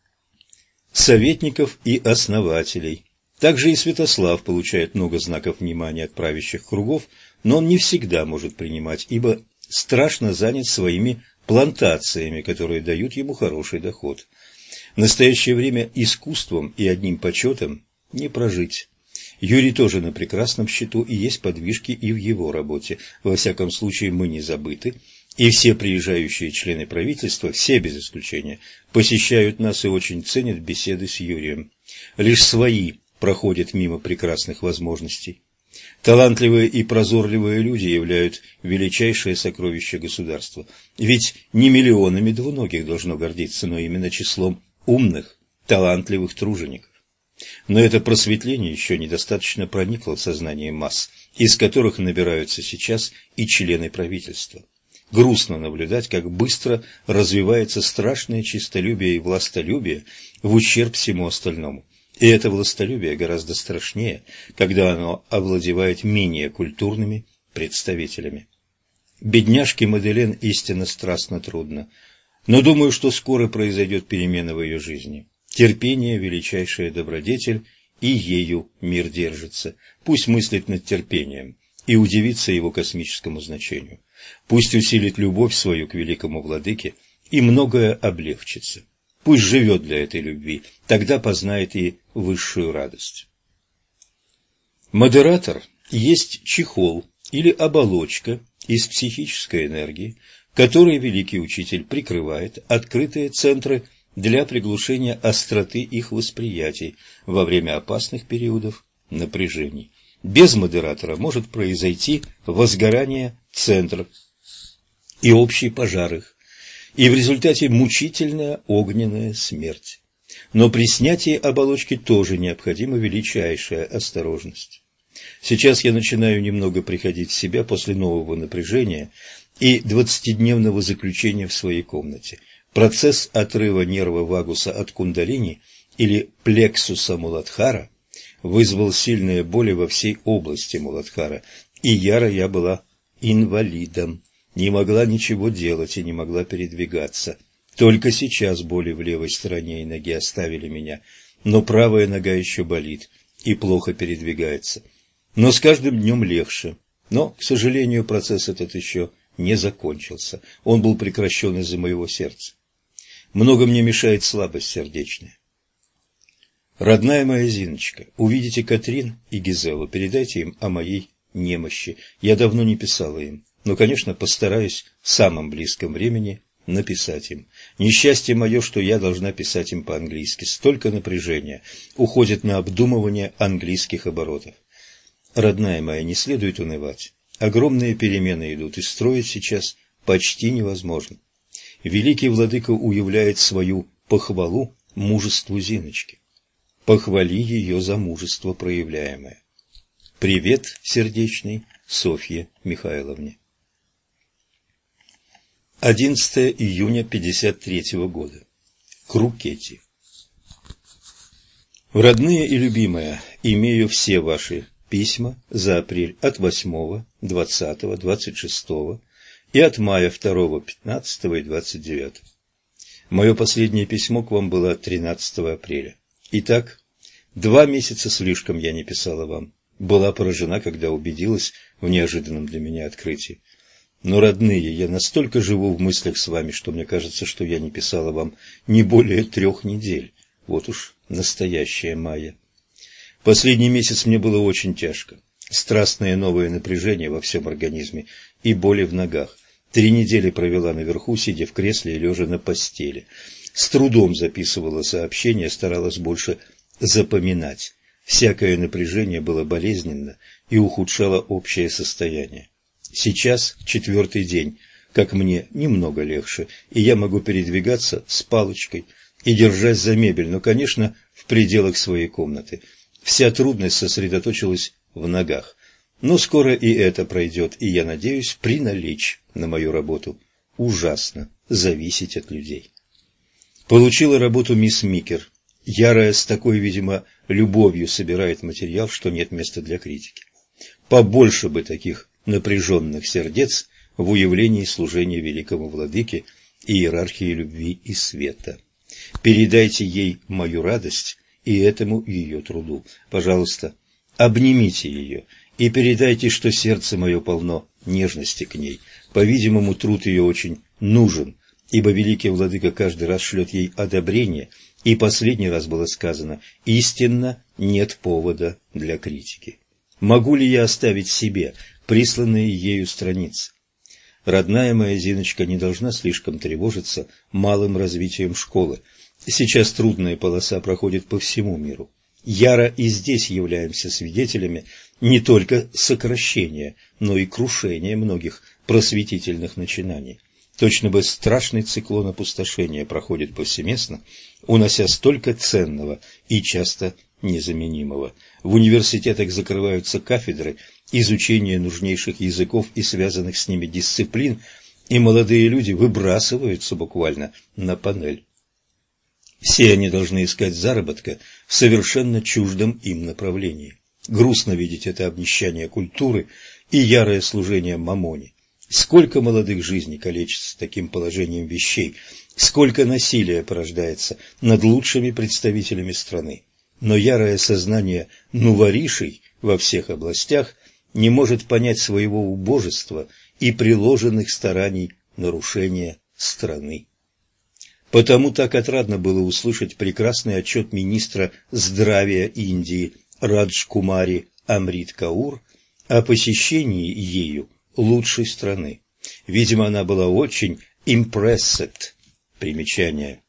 советников и основателей. Также и Святослав получает много знаков внимания от правящих кругов, но он не всегда может принимать, ибо страшно занят своими плантациями, которые дают ему хороший доход. В настоящее время искусством и одним почетом не прожить. Юрий тоже на прекрасном счету, и есть подвижки и в его работе. Во всяком случае, мы не забыты, и все приезжающие члены правительства, все без исключения, посещают нас и очень ценят беседы с Юрием. Лишь свои проходят мимо прекрасных возможностей. Талантливые и прозорливые люди являют величайшее сокровище государства. Ведь не миллионами двуногих должно гордиться, но именно числом умных, талантливых тружеников. Но это просветление еще недостаточно проникло в сознание масс, из которых набираются сейчас и члены правительства. Грустно наблюдать, как быстро развивается страшное честолюбие и властолюбие в ущерб всему остальному. И это властолюбие гораздо страшнее, когда оно овладевает менее культурными представителями. Бедняжке Маделен истинно страстно трудно, но думаю, что скоро произойдет перемена в ее жизни. Терпение – величайшая добродетель, и ею мир держится. Пусть мыслит над терпением и удивится его космическому значению. Пусть усилит любовь свою к великому владыке, и многое облегчится. Пусть живет для этой любви, тогда познает и высшую радость. Модератор есть чехол или оболочка из психической энергии, которой великий учитель прикрывает открытые центры для приглушения остроты их восприятий во время опасных периодов напряжений. Без модератора может произойти возгорание центров и общий пожар их, и в результате мучительная огненная смерть. Но при снятии оболочки тоже необходима величайшая осторожность. Сейчас я начинаю немного приходить в себя после нового напряжения и двадцатидневного заключения в своей комнате. Процесс отрыва нерва вагуса от кундалини или плексуса Муладхара вызвал сильные боли во всей области Муладхара, и яро я была инвалидом. Не могла ничего делать и не могла передвигаться. Только сейчас боли в левой стороне и ноге оставили меня, но правая нога еще болит и плохо передвигается. Но с каждым днем легче. Но, к сожалению, процесс этот еще не закончился. Он был прекращен из-за моего сердца. Много мне мешает слабость сердечная. Родная моя Зиночка, увидите Катрин и Гизелу, передайте им о моей немощи. Я давно не писала им. Но, конечно, постараюсь в самом близком времени написать им. Несчастье мое, что я должна писать им по-английски. Столько напряжения уходит на обдумывание английских оборотов. Родная моя, не следует унывать. Огромные перемены идут, и строить сейчас почти невозможно. Великий владыка уявляет свою похвалу мужеству Зиночки. Похвали ее за мужество проявляемое. Привет сердечный Софье Михайловне. одиннадцатое июня пятьдесят третьего года. Крукети. Родные и любимые, имею все ваши письма за апрель от восьмого, двадцатого, двадцать шестого и от мая второго, пятнадцатого и двадцать девятого. Мое последнее письмо к вам было тринадцатого апреля. Итак, два месяца слишком я не писала вам. Была поражена, когда убедилась в неожиданном для меня открытии. Но, родные, я настолько живу в мыслях с вами, что мне кажется, что я не писала вам не более трех недель. Вот уж настоящая Майя. Последний месяц мне было очень тяжко. Страстное новое напряжение во всем организме и боли в ногах. Три недели провела наверху, сидя в кресле и лежа на постели. С трудом записывала сообщения, старалась больше запоминать. Всякое напряжение было болезненно и ухудшало общее состояние. Сейчас четвертый день, как мне немного легче, и я могу передвигаться с палочкой и держась за мебель, но, конечно, в пределах своей комнаты. Вся трудность сосредоточилась в ногах. Но скоро и это пройдет, и я надеюсь приналечь на мою работу. Ужасно зависеть от людей. Получила работу мисс Микер. Ярая с такой, видимо, любовью собирает материал, что нет места для критики. Побольше бы таких напряженных сердец в уявлении служения великому владыке и иерархии любви и света. Передайте ей мою радость и этому ее труду. Пожалуйста, обнимите ее и передайте, что сердце мое полно нежности к ней. По-видимому, труд ее очень нужен, ибо великий владыка каждый раз шлет ей одобрение, и последний раз было сказано: истинно нет повода для критики. Могу ли я оставить себе присланные ею страницы? Родная моя Зиночка не должна слишком тревожиться малым развитием школы. Сейчас трудная полоса проходит по всему миру. Яро и здесь являемся свидетелями не только сокращения, но и крушения многих просветительных начинаний. Точно бы страшный циклон опустошения проходит повсеместно, унося столько ценного и часто незаменимого. В университетах закрываются кафедры изучения нужнейших языков и связанных с ними дисциплин, и молодые люди выбрасываются буквально на панель. Все они должны искать заработка в совершенно чуждом им направлении. Грустно видеть это обнищание культуры и ярое служение мамоне. Сколько молодых жизней калечится таким положением вещей, сколько насилия порождается над лучшими представителями страны. Но ярое сознание нуворишей во всех областях не может понять своего убожества и приложенных стараний нарушения страны. Потому так отрадно было услышать прекрасный отчет министра здравия Индии Радж-Кумари Амрит Каур о посещении ею лучшей страны. Видимо, она была очень impressed, примечание,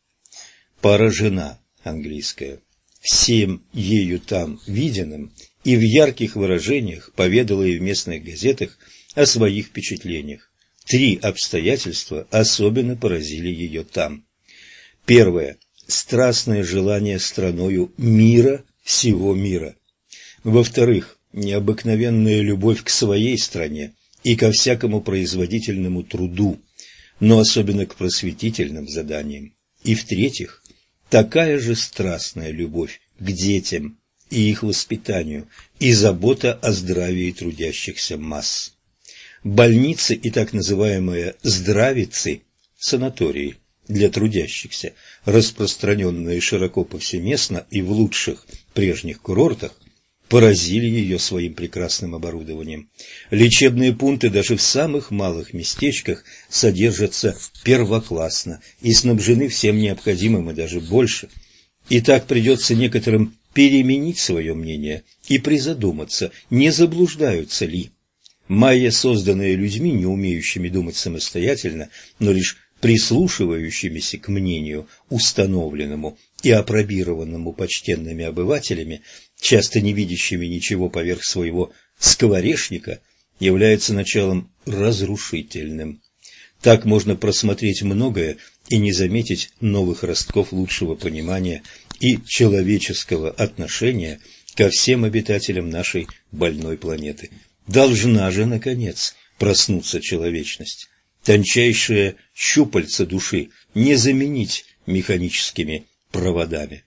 поражена, английское, всем ею там виденным, и в ярких выражениях поведала и в местных газетах о своих впечатлениях. Три обстоятельства особенно поразили ее там. Первое. Страстное желание страною мира, всего мира. Во-вторых, необыкновенная любовь к своей стране и ко всякому производительному труду, но особенно к просветительным заданиям. И в-третьих, такая же страстная любовь к детям и их воспитанию и забота о здравии трудящихся масс. Больницы и так называемые здравицы, санатории для трудящихся, распространенные широко повсеместно и в лучших прежних курортах, поразили ее своим прекрасным оборудованием. Лечебные пункты даже в самых малых местечках содержатся первоклассно и снабжены всем необходимым и даже больше. И так придется некоторым переменить свое мнение и призадуматься, не заблуждаются ли. Майя, созданная людьми, не умеющими думать самостоятельно, но лишь прислушивающимися к мнению, установленному и апробированному почтенными обывателями, часто не видящими ничего поверх своего скворечника, является началом разрушительным. Так можно просмотреть многое и не заметить новых ростков лучшего понимания и человеческого отношения ко всем обитателям нашей больной планеты. Должна же, наконец, проснуться человечность. Тончайшие щупальца души не заменить механическими проводами.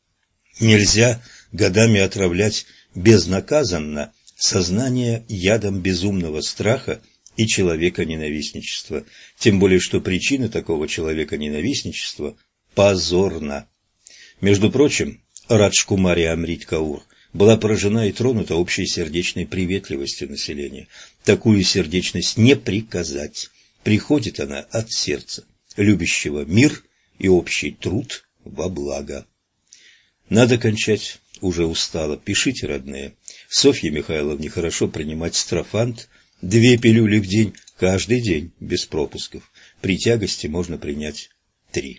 Нельзя годами отравлять безнаказанно сознание ядом безумного страха и человеконенавистничества, тем более что причина такого человеконенавистничества позорна. Между прочим, Раджкумари Амрит Каур была поражена и тронута общей сердечной приветливостью населения. Такую сердечность не приказать. Приходит она от сердца, любящего мир и общий труд во благо. Надо кончать, уже устала. Пишите, родные. Софье Михайловне хорошо принимать строфант, две пилюли в день, каждый день, без пропусков. При тягости можно принять три.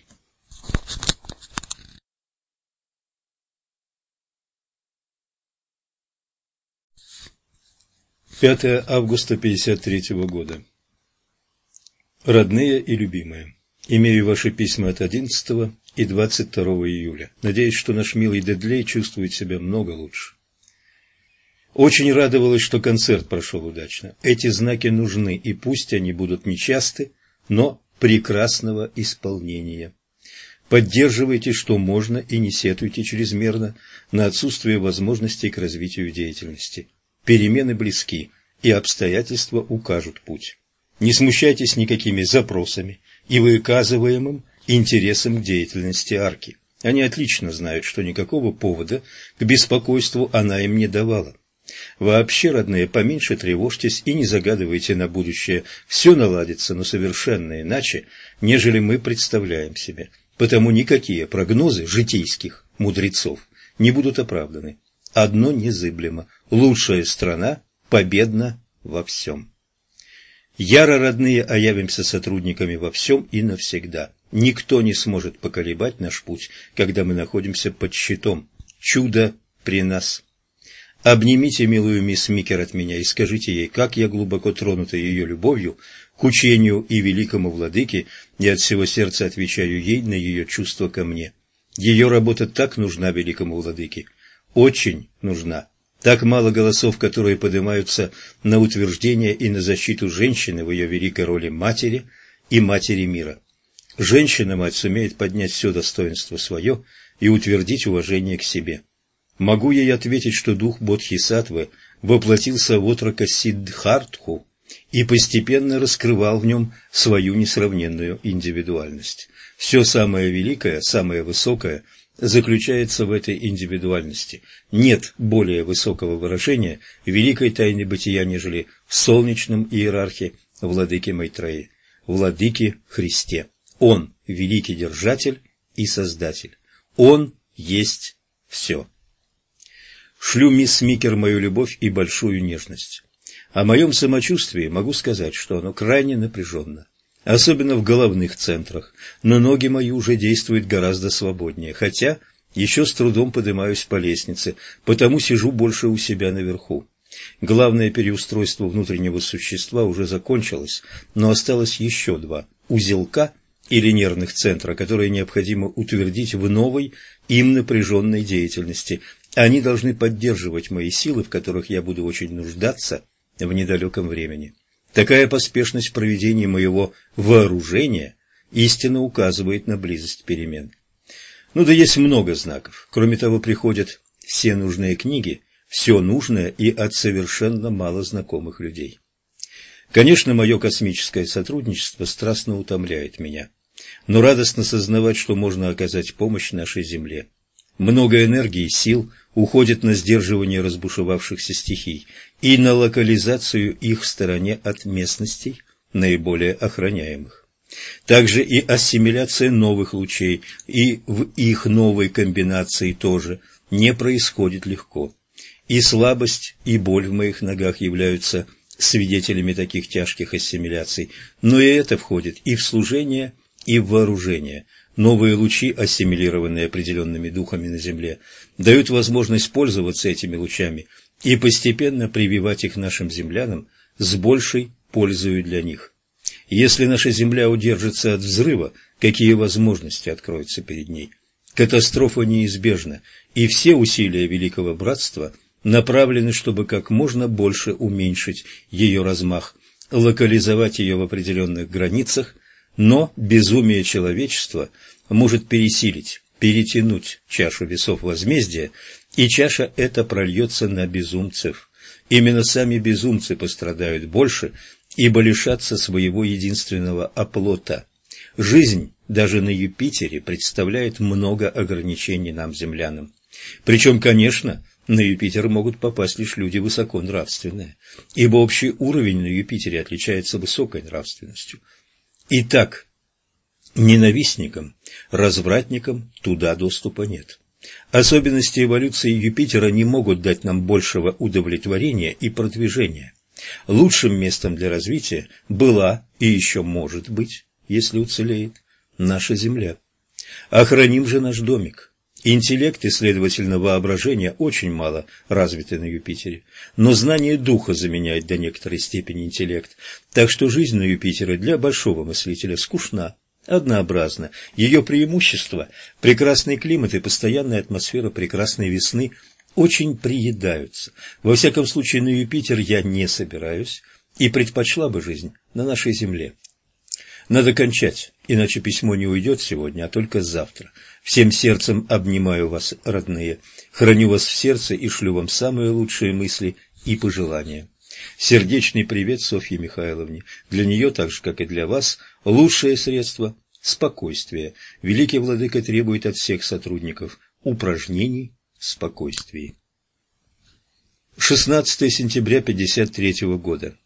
пятое августа пятьдесят третьего года. Родные и любимые, имею ваши письма от одиннадцатого и двадцать второго июля. Надеюсь, что наш милый Дедлей чувствует себя много лучше. Очень радовалась, что концерт прошел удачно. Эти знаки нужны, и пусть они будут нечасты, но прекрасного исполнения. Поддерживайте, что можно, и не сетуйте чрезмерно на отсутствие возможностей к развитию деятельности. Перемены близки, и обстоятельства укажут путь. Не смущайтесь никакими запросами и выказываемым интересом к деятельности арки. Они отлично знают, что никакого повода к беспокойству она им не давала. Вообще, родные, поменьше тревожьтесь и не загадывайте на будущее. Все наладится, но совершенно иначе, нежели мы представляем себе. Потому никакие прогнозы житейских мудрецов не будут оправданы. Одно незыблемо – лучшая страна победна во всем. Яро, родные, оявимся сотрудниками во всем и навсегда. Никто не сможет поколебать наш путь, когда мы находимся под щитом. Чудо при нас. Обнимите милую мисс Микер от меня и скажите ей, как я глубоко тронута ее любовью к учению и великому владыке, и от всего сердца отвечаю ей на ее чувства ко мне. Ее работа так нужна великому владыке. Очень нужна. Так мало голосов, которые поднимаются на утверждение и на защиту женщины в ее великой роли матери и матери мира. Женщина-мать сумеет поднять все достоинство свое и утвердить уважение к себе. Могу ей ответить, что дух Бодхисаттвы воплотился в отрока Сиддхартху и постепенно раскрывал в нем свою несравненную индивидуальность. Все самое великое, самое высокое заключается в этой индивидуальности. Нет более высокого выражения великой тайны бытия, нежели в солнечном иерархе владыки Майтреи, владыке Христе. Он – великий держатель и создатель. Он есть все. Шлю мисс Микер мою любовь и большую нежность. О моем самочувствии могу сказать, что оно крайне напряженно. Особенно в головных центрах, но ноги мои уже действуют гораздо свободнее, хотя еще с трудом поднимаюсь по лестнице, потому сижу больше у себя наверху. Главное переустройство внутреннего существа уже закончилось, но осталось еще два – узелка или нервных центра, которые необходимо утвердить в новой, им напряженной деятельности. Они должны поддерживать мои силы, в которых я буду очень нуждаться в недалеком времени. Такая поспешность в проведении моего вооружения истинно указывает на близость перемен. Ну да есть много знаков. Кроме того, приходят все нужные книги, все нужное и от совершенно мало знакомых людей. Конечно, мое космическое сотрудничество страстно утомляет меня, но радостно сознавать, что можно оказать помощь нашей Земле. Много энергии и сил уходит на сдерживание разбушевавшихся стихий и на локализацию их в стороне от местностей, наиболее охраняемых. Также и ассимиляция новых лучей и в их новой комбинации тоже не происходит легко. И слабость, и боль в моих ногах являются свидетелями таких тяжких ассимиляций, но и это входит и в служение, и в вооружение. Новые лучи, ассимилированные определенными духами на Земле, дают возможность пользоваться этими лучами и постепенно прививать их нашим землянам с большей пользой для них. Если наша Земля удержится от взрыва, какие возможности откроются перед ней? Катастрофа неизбежна, и все усилия Великого Братства направлены, чтобы как можно больше уменьшить ее размах, локализовать ее в определенных границах, но безумие человечества может пересилить, перетянуть чашу весов возмездия, и чаша эта прольется на безумцев. Именно сами безумцы пострадают больше, ибо лишатся своего единственного оплота. Жизнь даже на Юпитере представляет много ограничений нам, землянам. Причем, конечно, на Юпитер могут попасть лишь люди высоконравственные, ибо общий уровень на Юпитере отличается высокой нравственностью. Итак, ненавистникам, развратникам туда доступа нет. Особенности эволюции Юпитера не могут дать нам большего удовлетворения и продвижения. Лучшим местом для развития была и еще может быть, если уцелеет, наша Земля. Охраним же наш домик. Интеллект и, следовательно, воображение очень мало развиты на Юпитере, но знание духа заменяет до некоторой степени интеллект, так что жизнь на Юпитере для большого мыслителя скучна, однообразна. Ее преимущества – прекрасный климат и постоянная атмосфера прекрасной весны – очень приедаются. Во всяком случае, на Юпитер я не собираюсь и предпочла бы жизнь на нашей Земле. Надо кончать, иначе письмо не уйдет сегодня, а только завтра. Всем сердцем обнимаю вас, родные, храню вас в сердце и шлю вам самые лучшие мысли и пожелания. Сердечный привет Софье Михайловне. Для нее, так же, как и для вас, лучшее средство – спокойствие. Великий Владыка требует от всех сотрудников упражнений в спокойствии. шестнадцатое сентября пятьдесят третьего года.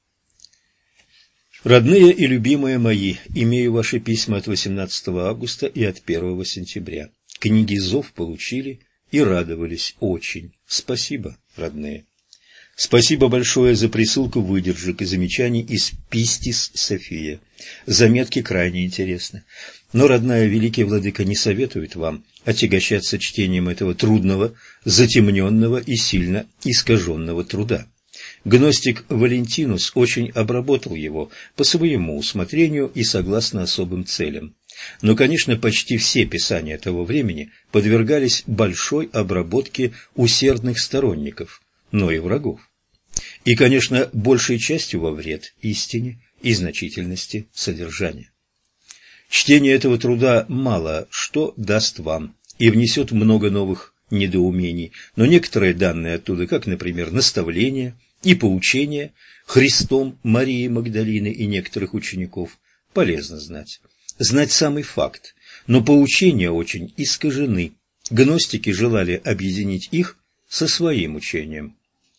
Родные и любимые мои, имею ваши письма от восемнадцатого августа и от первого сентября. Книги «Зов» получили и радовались очень. Спасибо, родные. Спасибо большое за присылку выдержек и замечаний из «Пистис София». Заметки крайне интересны. Но, родная, великий Владыка не советует вам отягощаться чтением этого трудного, затемненного и сильно искаженного труда. Гностик Валентинус очень обработал его по своему усмотрению и согласно особым целям. Но, конечно, почти все писания того времени подвергались большой обработке усердных сторонников, но и врагов. И, конечно, большей частью во вред истине и значительности содержания. Чтение этого труда мало что даст вам и внесет много новых недоумений, но некоторые данные оттуда, как, например, наставления и поучения Христом Марии Магдалины и некоторых учеников, полезно знать. Знать самый факт, но поучения очень искажены. Гностики желали объединить их со своим учением.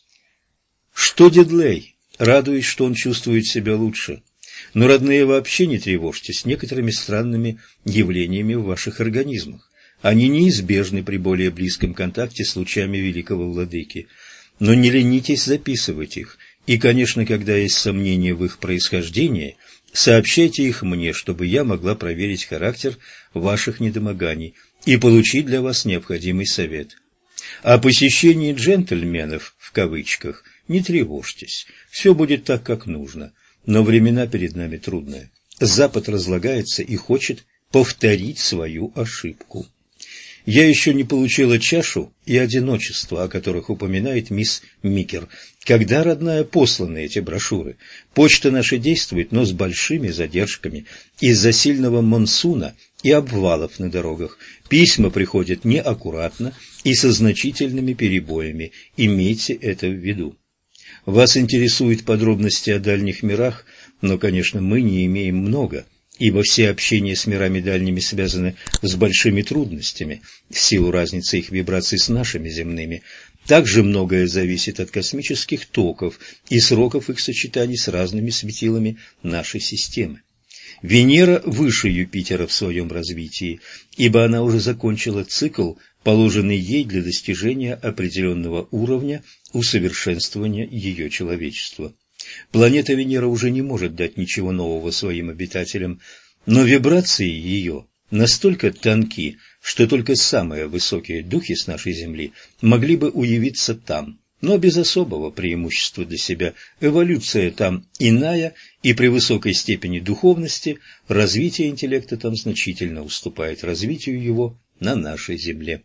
Что Дедлей? Радуюсь, что он чувствует себя лучше. Но, родные, вообще не тревожьтесь некоторыми странными явлениями в ваших организмах. Они неизбежны при более близком контакте с лучами великого владыки. Но не ленитесь записывать их. И, конечно, когда есть сомнения в их происхождении, сообщайте их мне, чтобы я могла проверить характер ваших недомоганий и получить для вас необходимый совет. О посещении джентльменов, в кавычках, не тревожьтесь. Все будет так, как нужно. Но времена перед нами трудные. Запад разлагается и хочет повторить свою ошибку. Я еще не получила чашу и одиночество, о которых упоминает мисс Микер. Когда, родная, посланы эти брошюры? Почта наша действует, но с большими задержками из-за сильного монсуна и обвалов на дорогах. Письма приходят неаккуратно и со значительными перебоями. Имейте это в виду. Вас интересуют подробности о дальних мирах, но, конечно, мы не имеем много, ибо все общения с мирами дальними связаны с большими трудностями в силу разницы их вибраций с нашими земными. Также многое зависит от космических токов и сроков их сочетаний с разными светилами нашей системы. Венера выше Юпитера в своем развитии, ибо она уже закончила цикл, положенный ей для достижения определенного уровня усовершенствования ее человечества. Планета Венера уже не может дать ничего нового своим обитателям, но вибрации ее настолько тонки, что только самые высокие духи с нашей Земли могли бы уявиться там, но без особого преимущества для себя. Эволюция там иная, и при высокой степени духовности развитие интеллекта там значительно уступает развитию его на нашей Земле.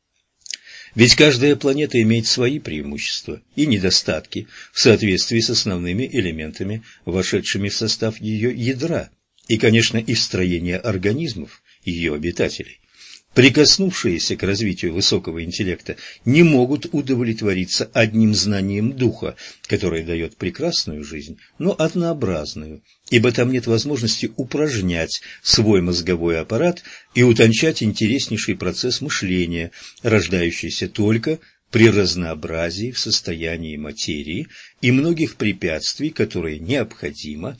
Ведь каждая планета имеет свои преимущества и недостатки в соответствии с основными элементами, вошедшими в состав ее ядра, и, конечно, и в строение организмов ее обитателей. Прикоснувшиеся к развитию высокого интеллекта не могут удовлетвориться одним знанием духа, которое дает прекрасную жизнь, но однообразную, ибо там нет возможности упражнять свой мозговой аппарат и утончать интереснейший процесс мышления, рождающийся только при разнообразии в состоянии материи и многих препятствий, которые необходимо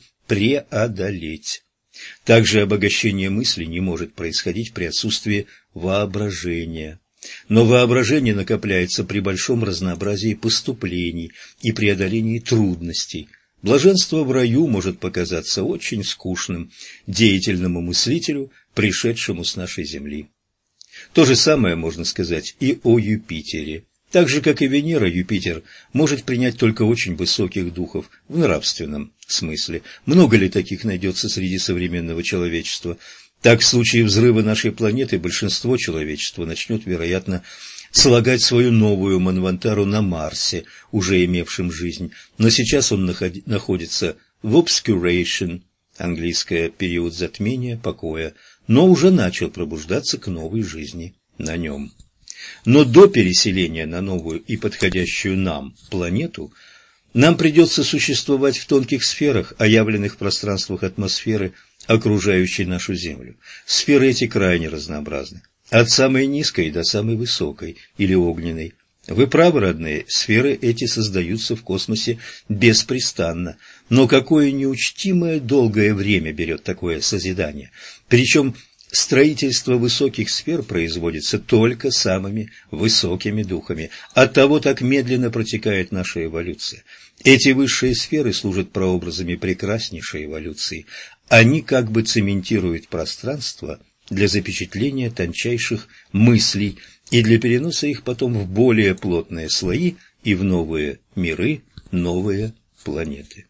преодолеть. Также обогащение мысли не может происходить при отсутствии воображения. Но воображение накопляется при большом разнообразии поступлений и преодолении трудностей. Блаженство в раю может показаться очень скучным деятельному мыслителю, пришедшему с нашей земли. То же самое можно сказать и о Юпитере. Так же, как и Венера, Юпитер может принять только очень высоких духов в нравственном смысле. Много ли таких найдется среди современного человечества? Так, в случае взрыва нашей планеты большинство человечества начнет, вероятно, слагать свою новую Манвантару на Марсе, уже имевшем жизнь. Но сейчас он наход... находится в obscuration, английское период затмения, покоя, но уже начал пробуждаться к новой жизни на нем. Но до переселения на новую и подходящую нам планету нам придется существовать в тонких сферах, оявленных в пространствах атмосферы, окружающей нашу Землю. Сферы эти крайне разнообразны, от самой низкой до самой высокой или огненной. Вы правы, родные, сферы эти создаются в космосе беспрестанно, но какое неучтимое долгое время берет такое созидание, причем строительство высоких сфер производится только самыми высокими духами. Оттого так медленно протекает наша эволюция. Эти высшие сферы служат прообразами прекраснейшей эволюции. Они как бы цементируют пространство для запечатления тончайших мыслей и для переноса их потом в более плотные слои и в новые миры, новые планеты.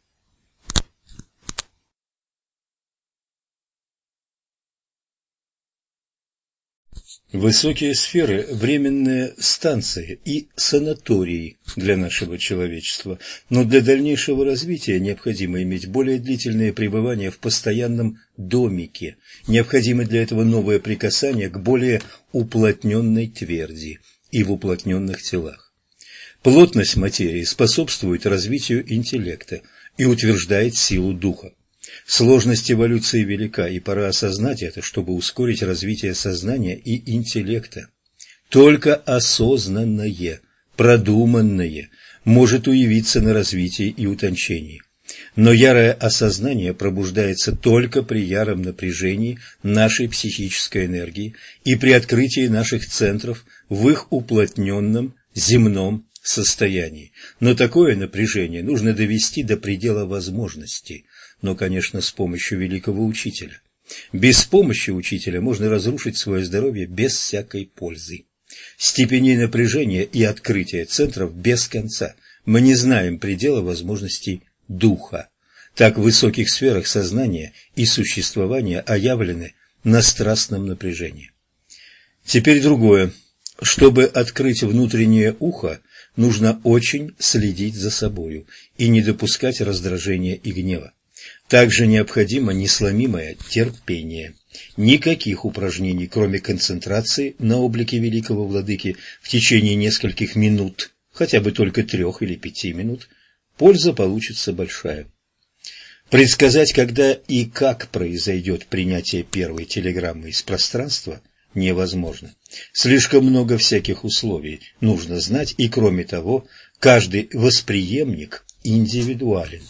Высокие сферы – временные станции и санатории для нашего человечества, но для дальнейшего развития необходимо иметь более длительное пребывание в постоянном домике, необходимо для этого новое прикасание к более уплотненной тверди и в уплотненных телах. Плотность материи способствует развитию интеллекта и утверждает силу духа. Сложность эволюции велика, и пора осознать это, чтобы ускорить развитие сознания и интеллекта. Только осознанное, продуманное может уявиться на развитии и утончении. Но ярое осознание пробуждается только при яром напряжении нашей психической энергии и при открытии наших центров в их уплотненном земном состоянии. Но такое напряжение нужно довести до предела возможностей, но, конечно, с помощью великого учителя. Без помощи учителя можно разрушить свое здоровье без всякой пользы. Степеней напряжения и открытия центров без конца. Мы не знаем предела возможностей духа. Так в высоких сферах сознания и существования оявлены на страстном напряжении. Теперь другое. Чтобы открыть внутреннее ухо, нужно очень следить за собою и не допускать раздражения и гнева. Также необходимо несломимое терпение. Никаких упражнений, кроме концентрации на облике великого владыки в течение нескольких минут, хотя бы только трех или пяти минут, польза получится большая. Предсказать, когда и как произойдет принятие первой телеграммы из пространства, невозможно. Слишком много всяких условий нужно знать, и кроме того, каждый восприемник индивидуален.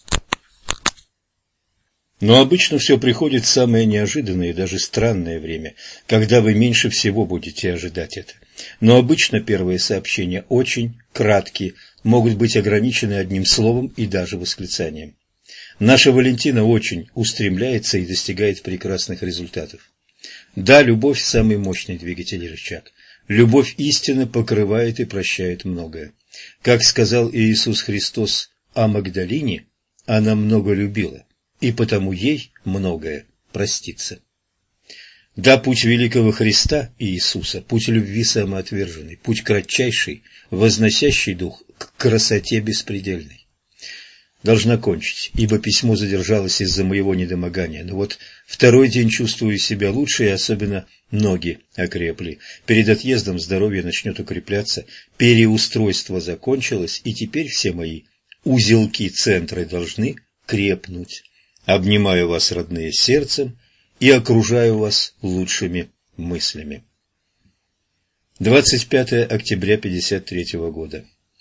Но обычно все приходит в самое неожиданное и даже странное время, когда вы меньше всего будете ожидать это. Но обычно первые сообщения очень краткие, могут быть ограничены одним словом и даже восклицанием. Наша Валентина очень устремляется и достигает прекрасных результатов. Да, любовь – самый мощный двигатель и рычаг. Любовь истинно покрывает и прощает многое. Как сказал Иисус Христос о Магдалине, она много любила, и потому ей многое простится. Да, путь великого Христа и Иисуса, путь любви самоотверженный, путь кратчайший, возносящий дух к красоте беспредельной. должна кончить, ибо письмо задержалось из-за моего недомогания. Но вот второй день чувствую себя лучше, и особенно ноги окрепли. Перед отъездом здоровье начнет укрепляться, переустройство закончилось, и теперь все мои узелки центры должны крепнуть. Обнимаю вас, родные, сердцем и окружаю вас лучшими мыслями. двадцать пятое октября пятьдесят третьего года.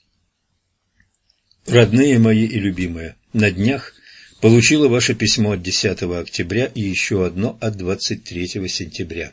Родные мои и любимые, на днях получила ваше письмо от десятого октября и еще одно от двадцать третьего сентября.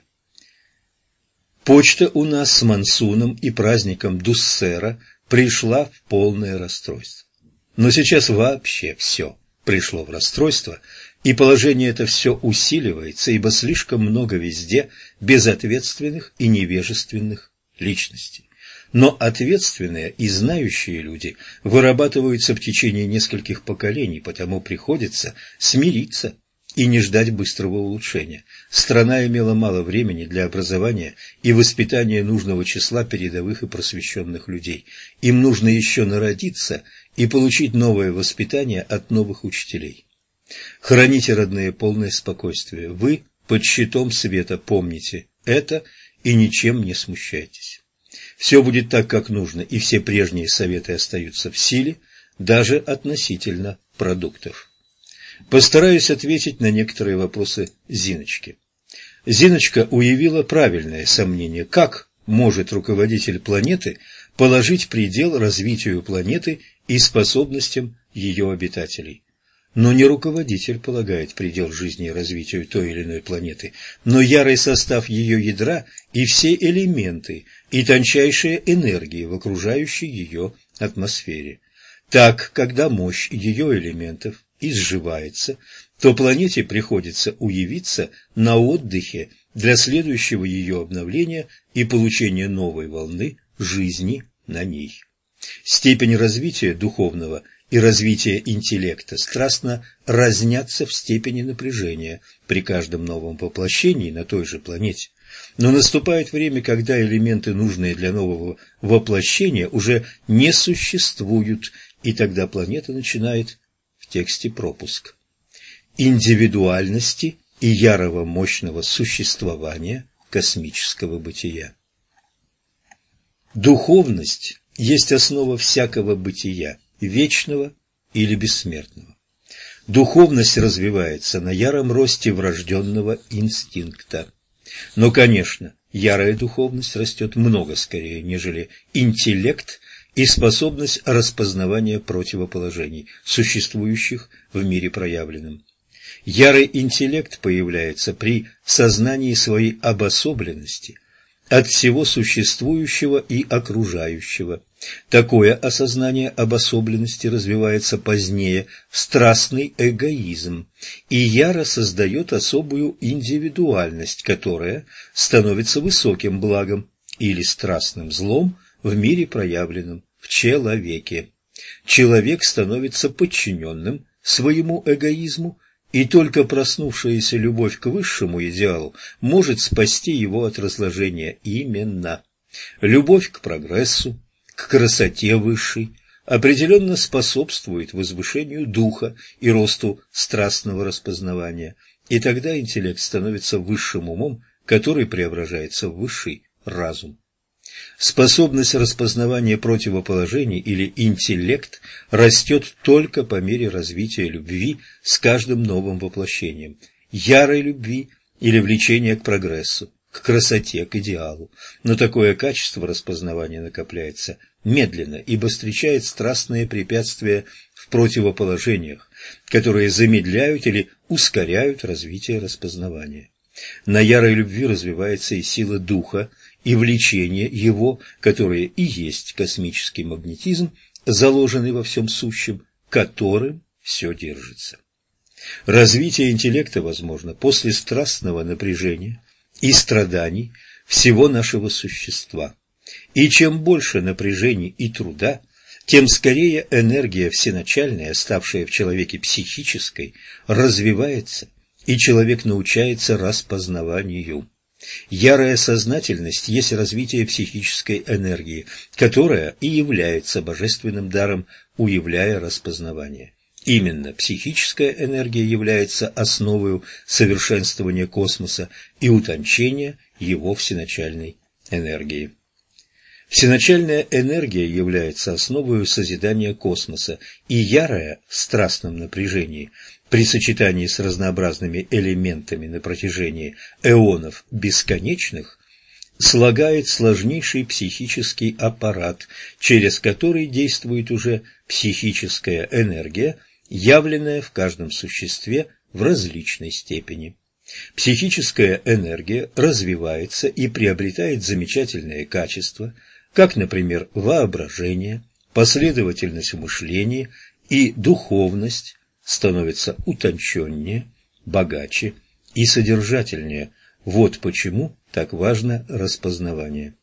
Почта у нас с Мансуном и праздником Дуссера пришла в полное расстройство. Но сейчас вообще все пришло в расстройство, и положение это все усиливается, ибо слишком много везде безответственных и невежественных личностей. Но ответственные и знающие люди вырабатываются в течение нескольких поколений, потому приходится смириться и не ждать быстрого улучшения. Страна имела мало времени для образования и воспитания нужного числа передовых и просвещенных людей. Им нужно еще народиться и получить новое воспитание от новых учителей. Храните, родные, полное спокойствие. Вы под щитом света помните это и ничем не смущайтесь. Все будет так, как нужно, и все прежние советы остаются в силе, даже относительно продуктов. Постараюсь ответить на некоторые вопросы Зиночки. Зиночка уявила правильное сомнение, как может руководитель планеты положить предел развитию планеты и способностям ее обитателей. Но не руководитель полагает предел жизни и развитию той или иной планеты, но ярый состав ее ядра и все элементы и тончайшие энергии в окружающей ее атмосфере. Так, когда мощь ее элементов изживается, то планете приходится уявиться на отдыхе для следующего ее обновления и получения новой волны жизни на ней. Степень развития духовного и развитие интеллекта страстно разнятся в степени напряжения при каждом новом воплощении на той же планете. Но наступает время, когда элементы, нужные для нового воплощения, уже не существуют, и тогда планета начинает в тексте пропуск индивидуальности и ярого мощного существования космического бытия. Духовность есть основа всякого бытия, вечного или бессмертного. Духовность развивается на яром росте врожденного инстинкта. Но, конечно, ярая духовность растет много скорее, нежели интеллект и способность распознавания противоположений, существующих в мире проявленном. Ярый интеллект появляется при сознании своей обособленности от всего существующего и окружающего. Такое осознание обособленности развивается позднее в страстный эгоизм, и яро создает особую индивидуальность, которая становится высоким благом или страстным злом в мире проявленном, в человеке. Человек становится подчиненным своему эгоизму, и только проснувшаяся любовь к высшему идеалу может спасти его от разложения. Именно любовь к прогрессу, к красоте высшей определенно способствует возвышению духа и росту страстного распознавания, и тогда интеллект становится высшим умом, который преображается в высший разум. Способность распознавания противоположений или интеллект растет только по мере развития любви с каждым новым воплощением, ярой любви или влечения к прогрессу, к красоте, к идеалу. Но такое качество распознавания накопляется медленно, ибо встречает страстные препятствия в противоположениях, которые замедляют или ускоряют развитие распознавания. На ярой любви развивается и сила духа, и влечение его, которое и есть космический магнетизм, заложенный во всем сущем, которым все держится. Развитие интеллекта возможно после страстного напряжения и страданий всего нашего существа. И чем больше напряжений и труда, тем скорее энергия всеначальная, ставшая в человеке психической, развивается, и человек научается распознаванию. Ярая сознательность есть развитие психической энергии, которая и является божественным даром, уявляя распознавание. Именно психическая энергия является основой совершенствования космоса и утончения его всеначальной энергии. Всеначальная энергия является основой созидания космоса, и ярая в страстном напряжении при сочетании с разнообразными элементами на протяжении эонов бесконечных слагает сложнейший психический аппарат, через который действует уже психическая энергия, явленная в каждом существе в различной степени. Психическая энергия развивается и приобретает замечательные качества, как, например, воображение, последовательность в мышлении и духовность становится утонченнее, богаче и содержательнее. Вот почему так важно распознавание.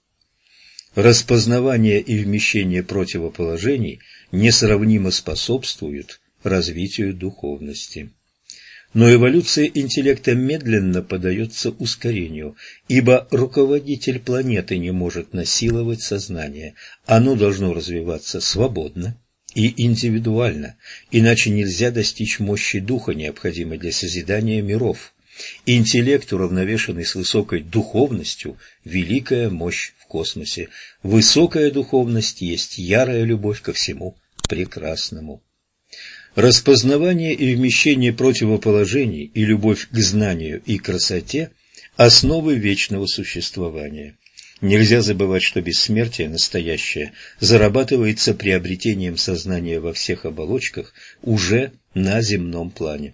Распознавание и вмещение противоположений несравнимо способствуют развитию духовности. Но эволюция интеллекта медленно поддается ускорению, ибо руководитель планеты не может насиловать сознание. Оно должно развиваться свободно и индивидуально, иначе нельзя достичь мощи духа, необходимой для созидания миров. Интеллект, уравновешенный с высокой духовностью, великая мощь в космосе. Высокая духовность есть ярая любовь ко всему прекрасному. Распознавание и вмещение противоположений и любовь к знанию и красоте – основы вечного существования. Нельзя забывать, что бессмертие настоящее зарабатывается приобретением сознания во всех оболочках уже на земном плане.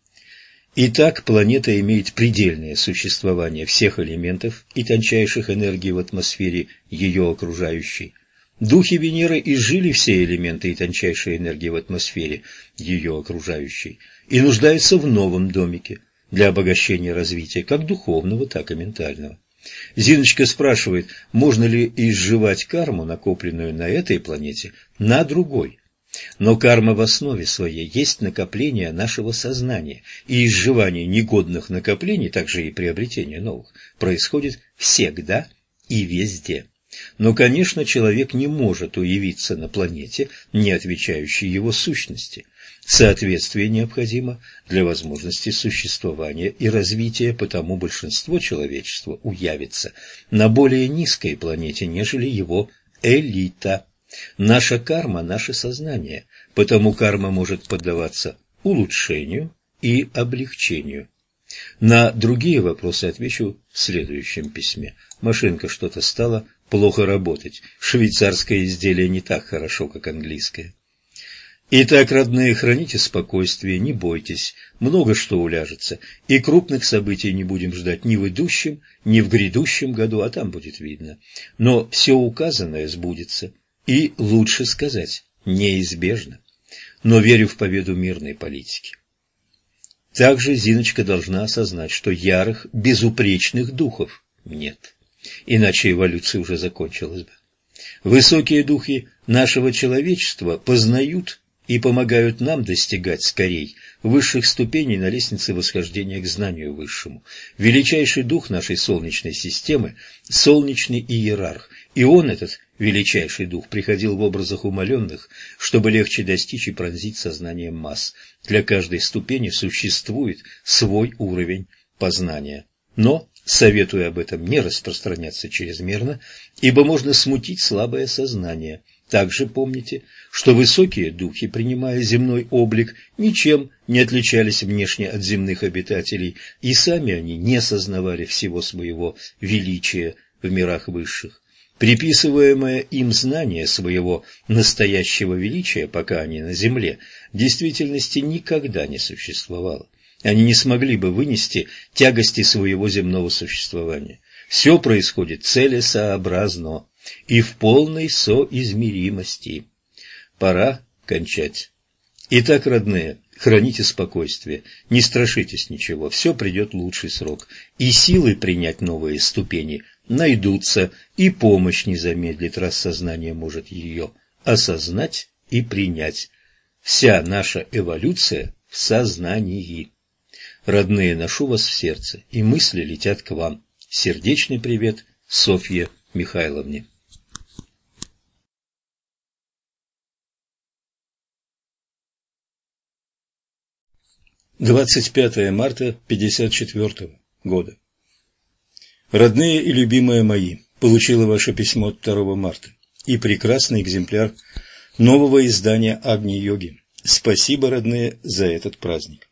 Итак, планета имеет предельное существование всех элементов и тончайших энергий в атмосфере ее окружающей. Духи Венеры изжили все элементы и тончайшие энергии в атмосфере ее окружающей и нуждаются в новом домике для обогащения развития как духовного, так и ментального. Зиночка спрашивает, можно ли изживать карму, накопленную на этой планете, на другой. Но карма в основе своей есть накопление нашего сознания, и изживание негодных накоплений, также и приобретение новых, происходит всегда и везде. Но, конечно, человек не может уявиться на планете, не отвечающей его сущности. Соответствие необходимо для возможности существования и развития, потому большинство человечества уявится на более низкой планете, нежели его элита. Наша карма – наше сознание, потому карма может поддаваться улучшению и облегчению. На другие вопросы отвечу в следующем письме. Машинка что-то стала плохо работать. Швейцарское изделие не так хорошо, как английское. Итак, родные, храните спокойствие, не бойтесь, много что уляжется, и крупных событий не будем ждать ни в идущем, ни в грядущем году, а там будет видно. Но все указанное сбудется, и, лучше сказать, неизбежно. Но верю в победу мирной политики. Также Зиночка должна осознать, что ярых, безупречных духов нет, иначе эволюция уже закончилась бы. Высокие духи нашего человечества познают и помогают нам достигать скорей высших ступеней на лестнице восхождения к знанию высшему. Величайший дух нашей Солнечной системы – солнечный иерарх, и он, этот величайший дух, приходил в образах умаленных, чтобы легче достичь и пронзить сознанием масс. Для каждой ступени существует свой уровень познания. Но советую об этом не распространяться чрезмерно, ибо можно смутить слабое сознание. Также помните, что высокие духи, принимая земной облик, ничем не отличались внешне от земных обитателей, и сами они не сознавали всего своего величия в мирах высших. Приписываемое им знание своего настоящего величия, пока они на земле, в действительности никогда не существовало. Они не смогли бы вынести тягости своего земного существования. Все происходит целесообразно и в полной соизмеримости. Пора кончать. Итак, родные, храните спокойствие, не страшитесь ничего, все придет лучший срок, и силы принять новые ступени найдутся, и помощь не замедлит, раз сознание может ее осознать и принять. Вся наша эволюция в сознании. Родные, ношу вас в сердце, и мысли летят к вам. Сердечный привет Софье Михайловне. двадцать пятое марта пятьдесят четвёртого года. Родные и любимые мои, получила ваше письмо от второго марта и прекрасный экземпляр нового издания Агни-йоги. Спасибо, родные, за этот праздник.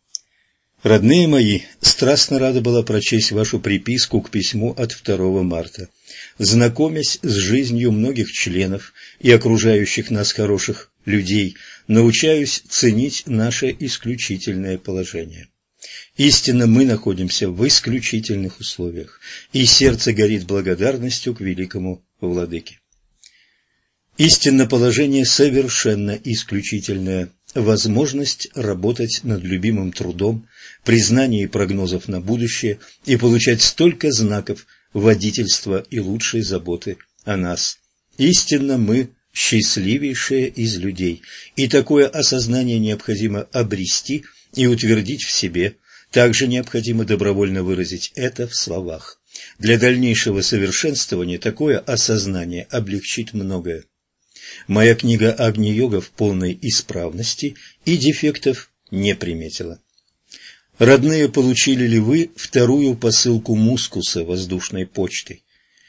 Родные мои, страстно рада была прочесть вашу приписку к письму от второго марта. Знакомясь с жизнью многих членов и окружающих нас хороших людей, научаюсь ценить наше исключительное положение. Истинно мы находимся в исключительных условиях, и сердце горит благодарностью к великому Владыке. Истинно положение совершенно исключительное. Возможность работать над любимым трудом, признание и прогнозов на будущее и получать столько знаков водительства и лучшей заботы о нас. Истинно мы счастливейшие из людей, и такое осознание необходимо обрести и утвердить в себе. Также необходимо добровольно выразить это в словах. Для дальнейшего совершенствования такое осознание облегчит многое. Моя книга «Агни-йога» в полной исправности и дефектов не приметила. Родные, получили ли вы вторую посылку мускуса воздушной почтой?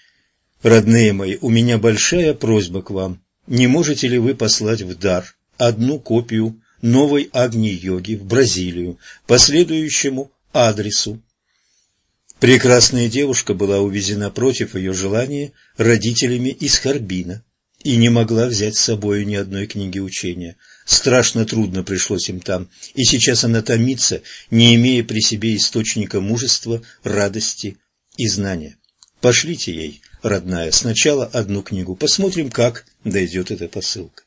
Родные мои, у меня большая просьба к вам. Не можете ли вы послать в дар одну копию новой Агни-йоги в Бразилию по следующему адресу? Прекрасная девушка была увезена против ее желания родителями из Харбина и не могла взять с собой ни одной книги учения. Страшно трудно пришлось им там, и сейчас она томится, не имея при себе источника мужества, радости и знания. Пошлите ей, родная, сначала одну книгу, посмотрим, как дойдет эта посылка.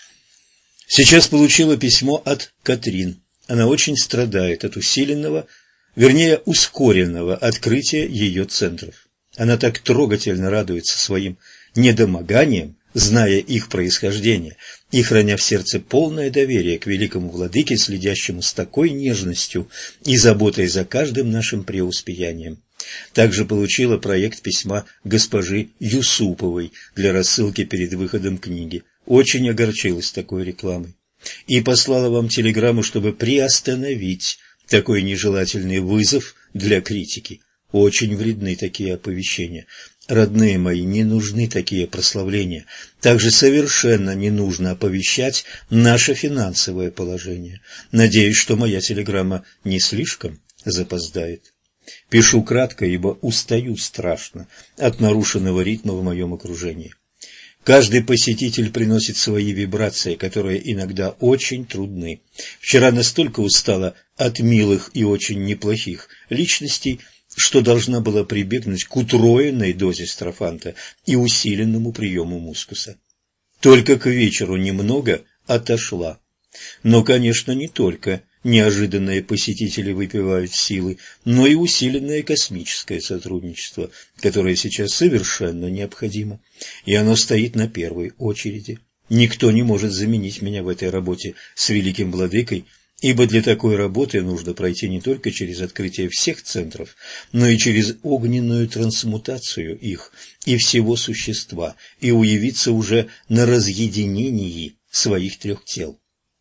Сейчас получила письмо от Катрин. Она очень страдает от усиленного, вернее, ускоренного открытия ее центров. Она так трогательно радуется своим недомоганием, зная их происхождение и храня в сердце полное доверие к великому владыке, следящему с такой нежностью и заботой за каждым нашим преуспеянием. Также получила проект письма госпожи Юсуповой для рассылки перед выходом книги. Очень огорчилась такой рекламой. И послала вам телеграмму, чтобы приостановить такой нежелательный вызов для критики. Очень вредны такие оповещения. Родные мои, не нужны такие прославления. Также совершенно не нужно оповещать наше финансовое положение. Надеюсь, что моя телеграмма не слишком запоздает. Пишу кратко, ибо устаю страшно от нарушенного ритма в моем окружении. Каждый посетитель приносит свои вибрации, которые иногда очень трудны. Вчера настолько устала от милых и очень неплохих личностей, что должна была прибегнуть к утроенной дозе строфанта и усиленному приему мускуса. Только к вечеру немного отошла. Но, конечно, не только неожиданные посетители выпивают силы, но и усиленное космическое сотрудничество, которое сейчас совершенно необходимо, и оно стоит на первой очереди. Никто не может заменить меня в этой работе с великим владыкой, ибо для такой работы нужно пройти не только через открытие всех центров, но и через огненную трансмутацию их и всего существа, и уявиться уже на разъединении своих трех тел.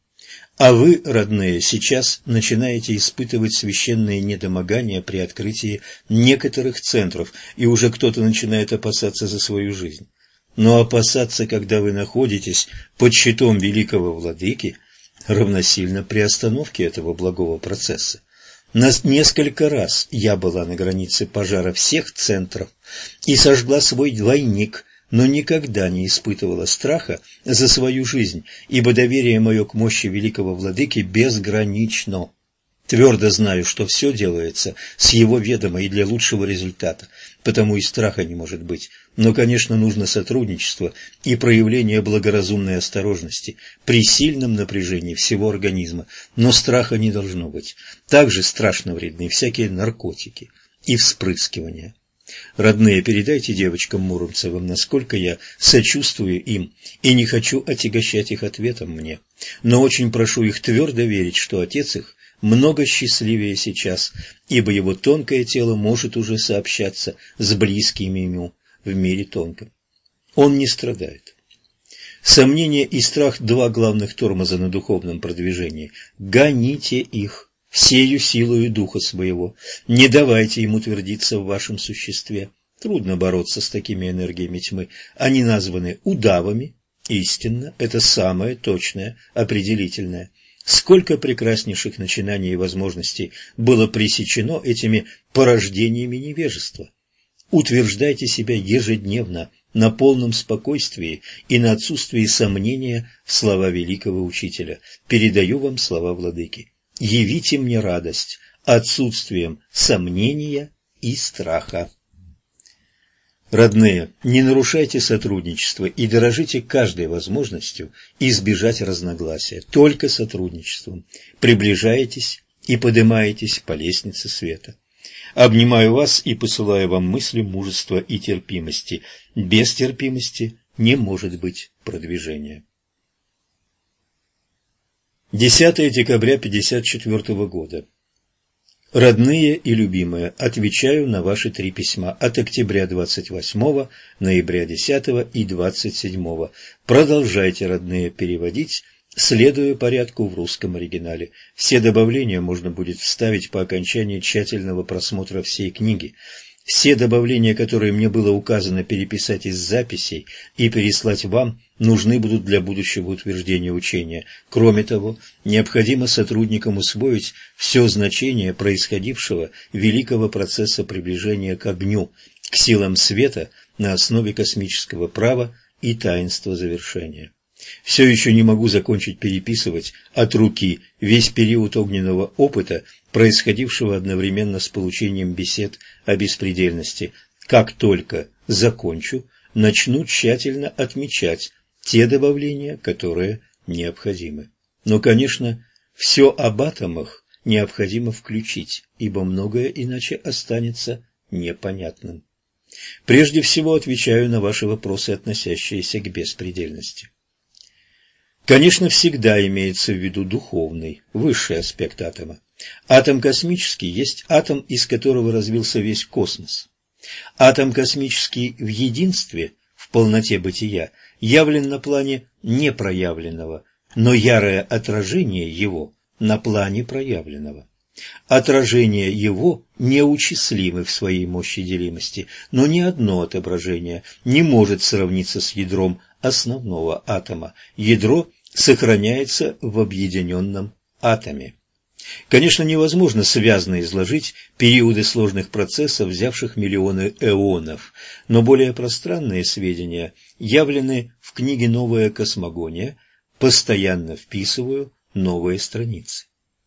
А вы, родные, сейчас начинаете испытывать священные недомогания при открытии некоторых центров, и уже кто-то начинает опасаться за свою жизнь. Но опасаться, когда вы находитесь под щитом великого владыки, равносильно приостановке этого благого процесса. Нас несколько раз я была на границе пожара всех центров и сожгла свой двойник, но никогда не испытывала страха за свою жизнь, ибо доверие мое к мощи великого владыки безгранично. Твердо знаю, что все делается с его ведома и для лучшего результата, потому и страха не может быть. Но, конечно, нужно сотрудничество и проявление благоразумной осторожности при сильном напряжении всего организма, но страха не должно быть. Также страшно вредны всякие наркотики и вспрыскивания. Родные, передайте девочкам Муромцевым, насколько я сочувствую им и не хочу отягощать их ответом мне, но очень прошу их твердо верить, что отец их много счастливее сейчас, ибо его тонкое тело может уже сообщаться с близкими ему в мире тонком. Он не страдает. Сомнение и страх – два главных тормоза на духовном продвижении. Гоните их всею силою духа своего. Не давайте им утвердиться в вашем существе. Трудно бороться с такими энергиями тьмы. Они названы удавами. Истинно, это самое точное, определительное. Сколько прекраснейших начинаний и возможностей было пресечено этими порождениями невежества. Утверждайте себя ежедневно на полном спокойствии и на отсутствии сомнения в слова великого учителя. Передаю вам слова владыки. Явите мне радость отсутствием сомнения и страха. Родные, не нарушайте сотрудничество и дорожите каждой возможностью избежать разногласия. Только сотрудничеством приближаетесь и поднимаетесь по лестнице света. Обнимаю вас и посылаю вам мысли мужества и терпимости. Без терпимости не может быть продвижения. десятое декабря пятьдесят четвёртого года. Родные и любимые, отвечаю на ваши три письма от октября двадцать восьмого, ноября десятого и двадцать седьмого. Продолжайте, родные, переводить, следуя порядку в русском оригинале. Все добавления можно будет вставить по окончании тщательного просмотра всей книги. Все добавления, которые мне было указано переписать из записей и переслать вам, нужны будут для будущего утверждения учения. Кроме того, необходимо сотрудникам усвоить все значение происходившего великого процесса приближения к огню, к силам света на основе космического права и таинства завершения. Все еще не могу закончить переписывать от руки весь период огненного опыта, происходившего одновременно с получением бесед о беспредельности. Как только закончу, начну тщательно отмечать те добавления, которые необходимы. Но, конечно, все об атомах необходимо включить, ибо многое иначе останется непонятным. Прежде всего отвечаю на ваши вопросы, относящиеся к беспредельности. Конечно, всегда имеется в виду духовный, высший аспект атома. Атом космический есть атом, из которого развился весь космос. Атом космический в единстве, в полноте бытия, явлен на плане непроявленного, но ярое отражение его на плане проявленного. Отражения его неучислимы в своей мощи делимости, но ни одно отображение не может сравниться с ядром основного атома. Ядро сохраняется в объединенном атоме. Конечно, невозможно связно изложить периоды сложных процессов, взявших миллионы эонов, но более пространные сведения явлены в книге «Новая космогония», постоянно вписываю новые страницы.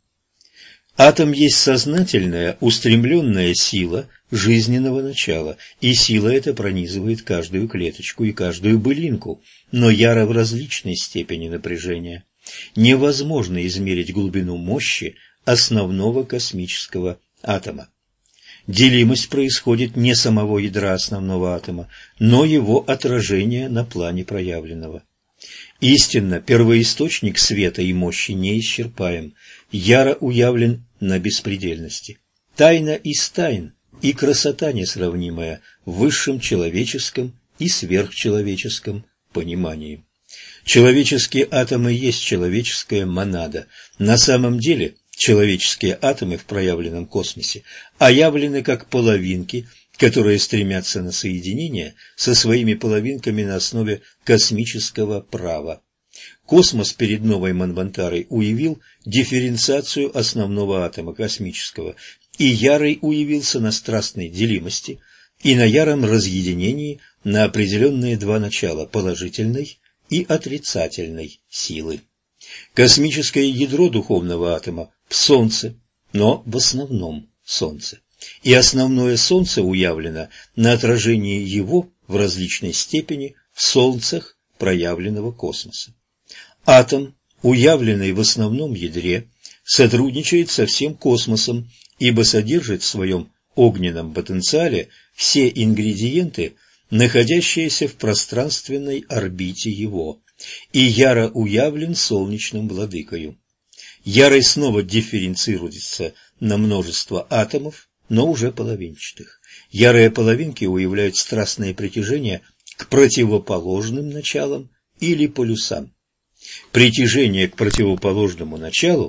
Атом есть сознательная, устремленная сила жизненного начала, и сила эта пронизывает каждую клеточку и каждую былинку, но яро в различной степени напряжения. Невозможно измерить глубину мощи основного космического атома. Делимость происходит не самого ядра основного атома, но его отражение на плане проявленного. Истинно, первоисточник света и мощи неисчерпаем, яро уявлен на беспредельности. Тайна из тайн и красота несравнимая в высшем человеческом и сверхчеловеческом понимании. Человеческие атомы есть человеческая монада. На самом деле человеческие атомы в проявленном космосе оявлены как половинки, которые стремятся на соединение со своими половинками на основе космического права. Космос перед новой Манвантарой уявил дифференциацию основного атома космического, и ярый уявился на страстной делимости и на яром разъединении на определенные два начала – положительной и отрицательной силы. Космическое ядро духовного атома в Солнце, но в основном Солнце. И основное Солнце уявлено на отражении его в различной степени в солнцах проявленного космоса. Атом, уявленный в основном ядре, сотрудничает со всем космосом, ибо содержит в своем огненном потенциале все ингредиенты, находящиеся в пространственной орбите его, и яро уявлен солнечным владыкою. Ярый снова дифференцируется на множество атомов, но уже половинчатых. Ярые половинки уявляют страстное притяжение к противоположным началам или полюсам. Притяжение к противоположному началу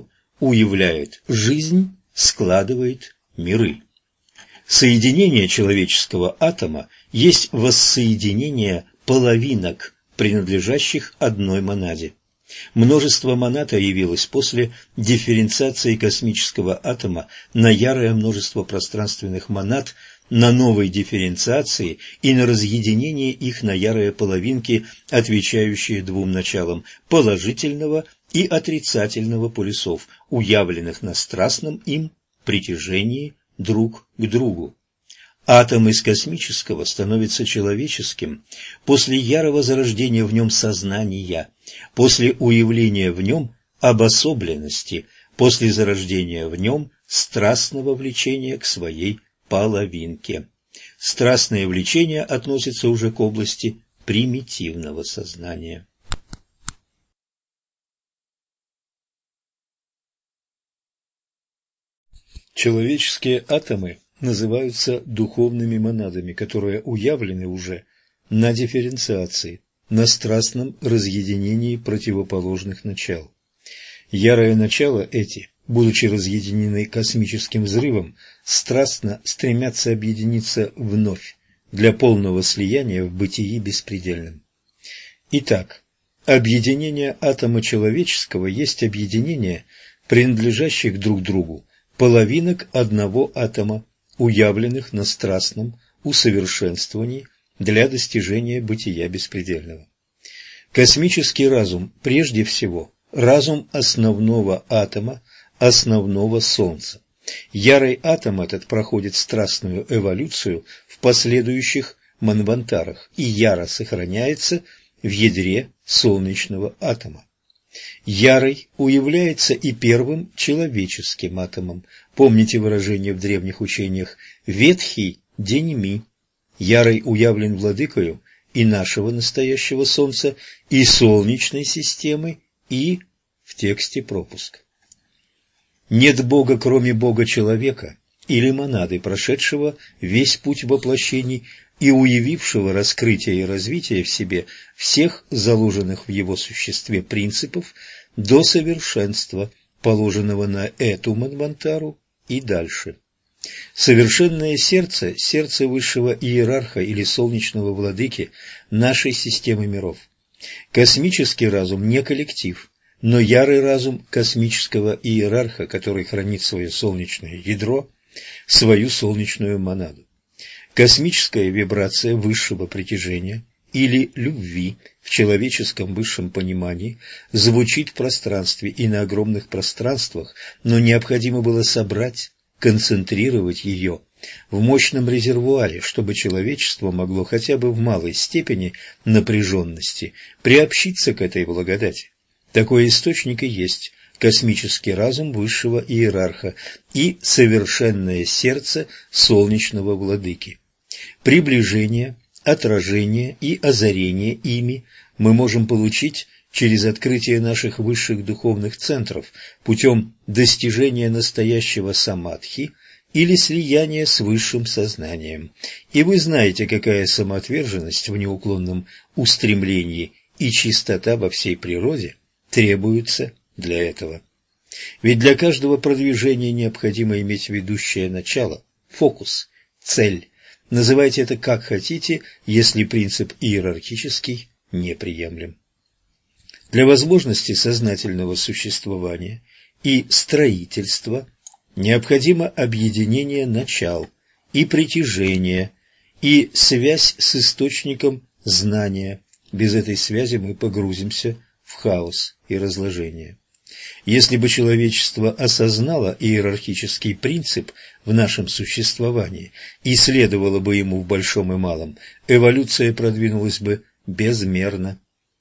уявляет жизнь, складывает миры. Соединение человеческого атома есть воссоединение половинок, принадлежащих одной монаде. Множество монад явилось после дифференциации космического атома на ярое множество пространственных монад, на новой дифференциации и на разъединение их на ярые половинки, отвечающие двум началам положительного и отрицательного полюсов, уявленных на страстном им притяжении друг к другу. Атом из космического становится человеческим после ярого зарождения в нем сознания, после уявления в нем обособленности, после зарождения в нем страстного влечения к своей половинке. Страстное влечение относится уже к области примитивного сознания. Человеческие атомы называются духовными монадами, которые уявлены уже на дифференциации, на страстном разъединении противоположных начал. Ярые начала эти, будучи разъединены космическим взрывом, страстно стремятся объединиться вновь для полного слияния в бытии беспредельном. Итак, объединение атома человеческого есть объединение принадлежащих друг другу половинок одного атома, уявленных на страстном усовершенствовании для достижения бытия беспредельного. Космический разум прежде всего разум основного атома, основного Солнца. Ярый атом этот проходит страстную эволюцию в последующих манвантарах и яро сохраняется в ядре солнечного атома. Ярый уявляется и первым человеческим атомом. Помните выражение в древних учениях «ветхий деньми». Ярый уявлен владыкою и нашего настоящего Солнца, и Солнечной системы, и в тексте пропуск. Нет Бога, кроме Бога человека или монады, прошедшего весь путь воплощений и уявившего раскрытие и развитие в себе всех заложенных в его существе принципов до совершенства, положенного на эту манвантару и дальше. Совершенное сердце – сердце высшего иерарха или солнечного владыки нашей системы миров. Космический разум не коллектив, но ярый разум космического иерарха, который хранит свое солнечное ядро, свою солнечную монаду. Космическая вибрация высшего притяжения или любви в человеческом высшем понимании звучит в пространстве и на огромных пространствах, но необходимо было собрать, концентрировать ее в мощном резервуаре, чтобы человечество могло хотя бы в малой степени напряженности приобщиться к этой благодати. Такой источник и есть космический разум высшего иерарха и совершенное сердце солнечного владыки. Приближение, отражение и озарение ими мы можем получить через открытие наших высших духовных центров путем достижения настоящего самадхи или слияния с высшим сознанием. И вы знаете, какая самоотверженность в неуклонном устремлении и чистота во всей природе требуются для этого. Ведь для каждого продвижения необходимо иметь ведущее начало, фокус, цель. Называйте это как хотите, если принцип иерархический неприемлем. Для возможности сознательного существования и строительства необходимо объединение начал и притяжение, и связь с источником знания. Без этой связи мы погрузимся в хаос и разложение. Если бы человечество осознало иерархический принцип в нашем существовании и следовало бы ему в большом и малом, эволюция продвинулась бы безмерно.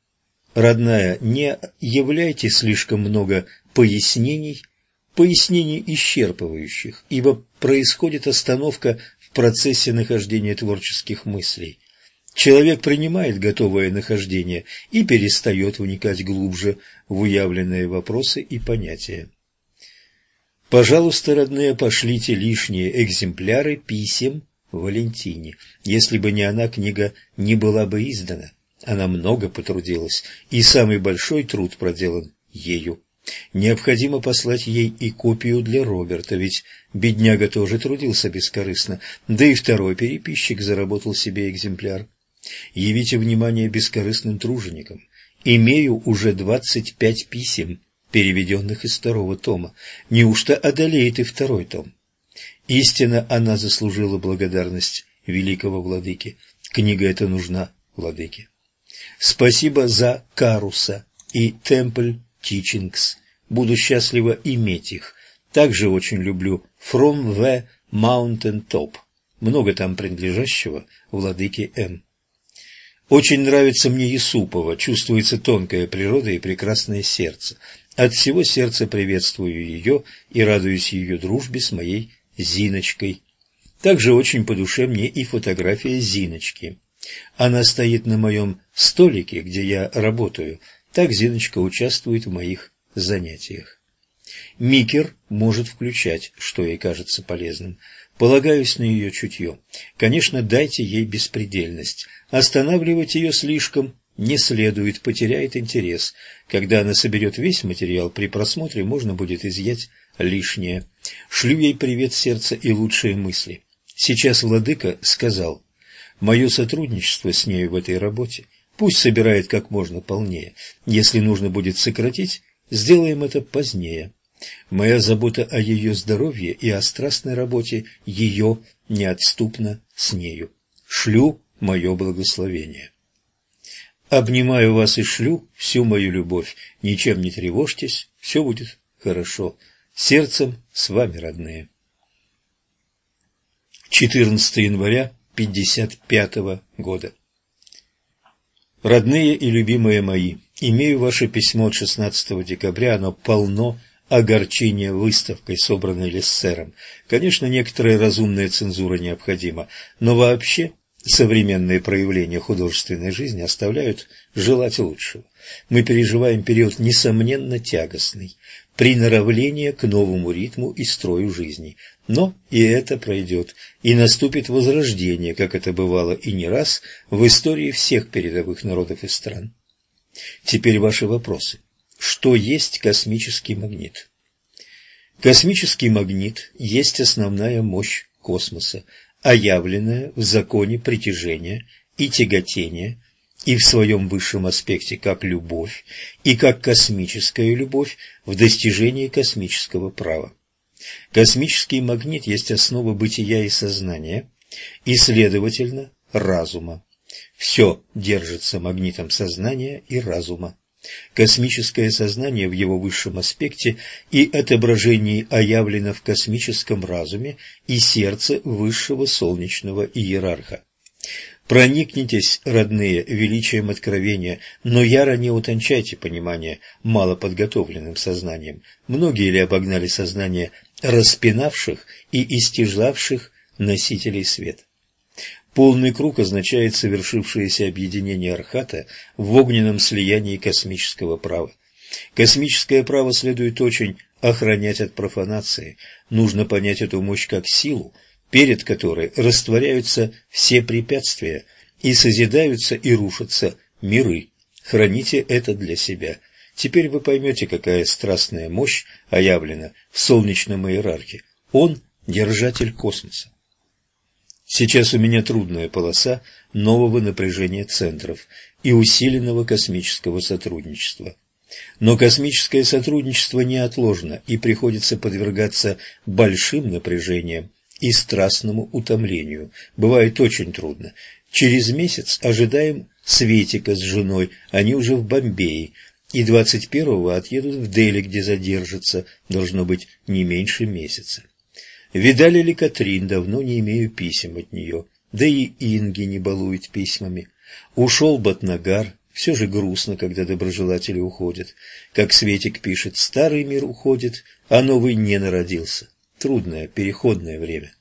Родная, не являйте слишком много пояснений, пояснений исчерпывающих, ибо происходит остановка в процессе нахождения творческих мыслей. Человек принимает готовое нахождение и перестает вникать глубже в уявленные вопросы и понятия. Пожалуйста, родные, пошлите лишние экземпляры писем Валентине. Если бы не она, книга не была бы издана. Она много потрудилась, и самый большой труд проделан ею. Необходимо послать ей и копию для Роберта, ведь бедняга тоже трудился бескорыстно, да и второй переписчик заработал себе экземпляр. Явите внимание бескорыстным труженикам. Имею уже двадцать пять писем, переведенных из второго тома. Неужто одолеет и второй том? Истинно она заслужила благодарность великого владыки. Книга эта нужна владыке. Спасибо за Каруса и Temple Teachings. Буду счастлива иметь их. Также очень люблю From the Mountain Top. Много там принадлежащего владыке М. Очень нравится мне Юсупова, чувствуется тонкая природа и прекрасное сердце. От всего сердца приветствую ее и радуюсь ее дружбе с моей Зиночкой. Также очень по душе мне и фотография Зиночки. Она стоит на моем столике, где я работаю. Так Зиночка участвует в моих занятиях. Микер может включать, что ей кажется полезным. Полагаюсь на ее чутье. Конечно, дайте ей беспредельность. Останавливать ее слишком не следует, потеряет интерес. Когда она соберет весь материал, при просмотре можно будет изъять лишнее. Шлю ей привет сердца и лучшие мысли. Сейчас владыка сказал: мое сотрудничество с нею в этой работе пусть собирает как можно полнее. Если нужно будет сократить, сделаем это позднее. Моя забота о ее здоровье и о страстной работе ее неотступна с нею. Шлю мое благословение. Обнимаю вас и шлю всю мою любовь. Ничем не тревожьтесь, все будет хорошо. Сердцем с вами, родные. четырнадцатого января пятьдесят пятого года. Родные и любимые мои, имею ваше письмо от шестнадцатого декабря, оно полно огорчения выставкой, собранной Лессером. Конечно, некоторая разумная цензура необходима, но вообще современные проявления художественной жизни оставляют желать лучшего. Мы переживаем период несомненно тягостный, приноровление к новому ритму и строю жизни. Но и это пройдет, и наступит возрождение, как это бывало и не раз в истории всех передовых народов и стран. Теперь ваши вопросы. Что есть космический магнит? Космический магнит есть основная мощь космоса, оявленная в законе притяжения и тяготения, и в своем высшем аспекте как любовь, и как космическая любовь в достижении космического права. Космический магнит есть основа бытия и сознания, и, следовательно, разума. Все держится магнитом сознания и разума. Космическое сознание в его высшем аспекте и отображении оявлено в космическом разуме и сердце высшего солнечного иерарха. Проникнитесь, родные, величием откровения, но яро не утончайте понимание малоподготовленным сознанием. Многие ли обогнали сознание распинавших и истяжавших носителей света? Полный круг означает совершившееся объединение Архата в огненном слиянии космического права. Космическое право следует очень охранять от профанации. Нужно понять эту мощь как силу, перед которой растворяются все препятствия и созидаются и рушатся миры. Храните это для себя. Теперь вы поймете, какая страстная мощь оявлена в солнечном иерархе. Он – держатель космоса. Сейчас у меня трудная полоса нового напряжения центров и усиленного космического сотрудничества. Но космическое сотрудничество неотложно и приходится подвергаться большим напряжениям и страстному утомлению. Бывает очень трудно. Через месяц ожидаем Светика с женой, они уже в Бомбее, и двадцать первого отъедут в Дели, где задержатся, должно быть, не меньше месяца. Видали ли Катрин, давно не имею писем от нее, да и Инги не балует письмами. Ушел Батнагар, все же грустно, когда доброжелатели уходят. Как Светик пишет, старый мир уходит, а новый не народился. Трудное, переходное время.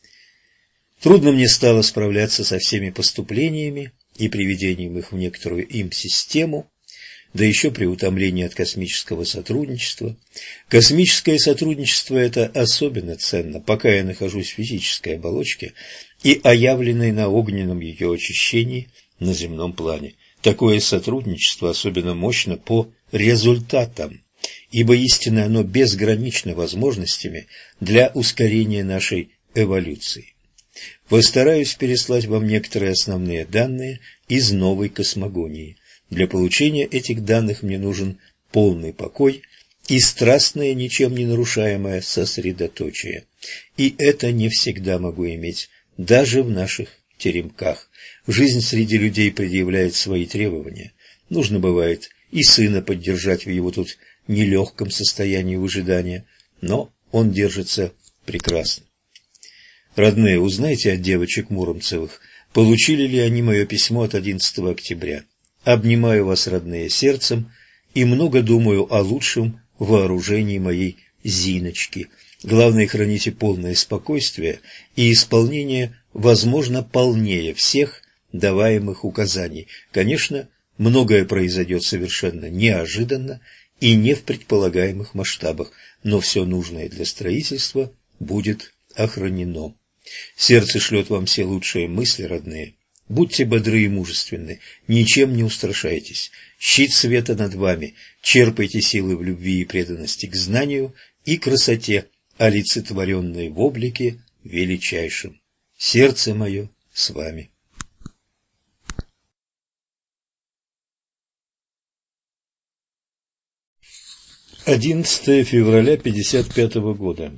Трудно мне стало справляться со всеми поступлениями и приведением их в некоторую им систему, да еще при утомлении от космического сотрудничества. Космическое сотрудничество – это особенно ценно, пока я нахожусь в физической оболочке и оявленной на огненном ее очищении на земном плане. Такое сотрудничество особенно мощно по результатам, ибо истинно оно безгранично возможностями для ускорения нашей эволюции. Постараюсь переслать вам некоторые основные данные из новой космогонии. Для получения этих данных мне нужен полный покой и страстное, ничем не нарушаемое сосредоточие. И это не всегда могу иметь, даже в наших теремках. Жизнь среди людей предъявляет свои требования. Нужно бывает и сына поддержать в его тут нелегком состоянии выжидания, но он держится прекрасно. Родные, узнайте от девочек Муромцевых, получили ли они мое письмо от одиннадцатого октября. Обнимаю вас, родные, сердцем и много думаю о лучшем вооружении моей Зиночки. Главное, храните полное спокойствие и исполнение, возможно, полнее всех даваемых указаний. Конечно, многое произойдет совершенно неожиданно и не в предполагаемых масштабах, но все нужное для строительства будет охранено. Сердце шлет вам все лучшие мысли, родные. Будьте бодры и мужественны, ничем не устрашайтесь. Щит света над вами, черпайте силы в любви и преданности к знанию и красоте, олицетворенной в облике величайшем. Сердце мое с вами. одиннадцатое февраля пятьдесят пятого года.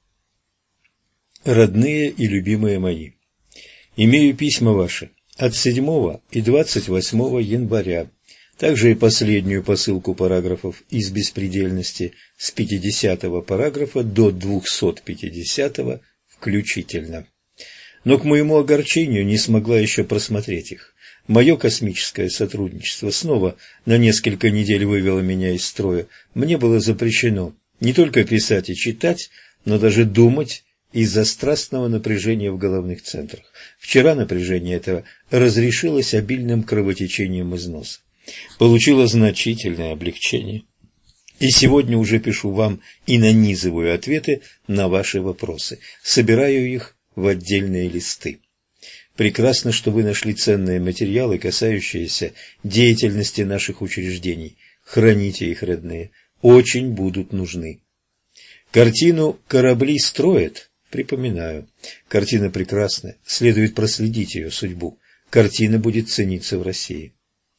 Родные и любимые мои, имею письма ваши от седьмого и двадцать восьмого января, также и последнюю посылку параграфов из беспредельности с пятидесятого параграфа до двухсот пятидесятого включительно. Но к моему огорчению не смогла еще просмотреть их. Мое космическое сотрудничество снова на несколько недель вывело меня из строя. Мне было запрещено не только писать и читать, но даже думать из-за страстного напряжения в головных центрах. Вчера напряжение это разрешилось обильным кровотечением из носа. Получило значительное облегчение. И сегодня уже пишу вам и нанизываю ответы на ваши вопросы. Собираю их в отдельные листы. Прекрасно, что вы нашли ценные материалы, касающиеся деятельности наших учреждений. Храните их, родные, очень будут нужны. Картину «Корабли строят» припоминаю. Картина прекрасная, следует проследить ее судьбу. Картина будет цениться в России.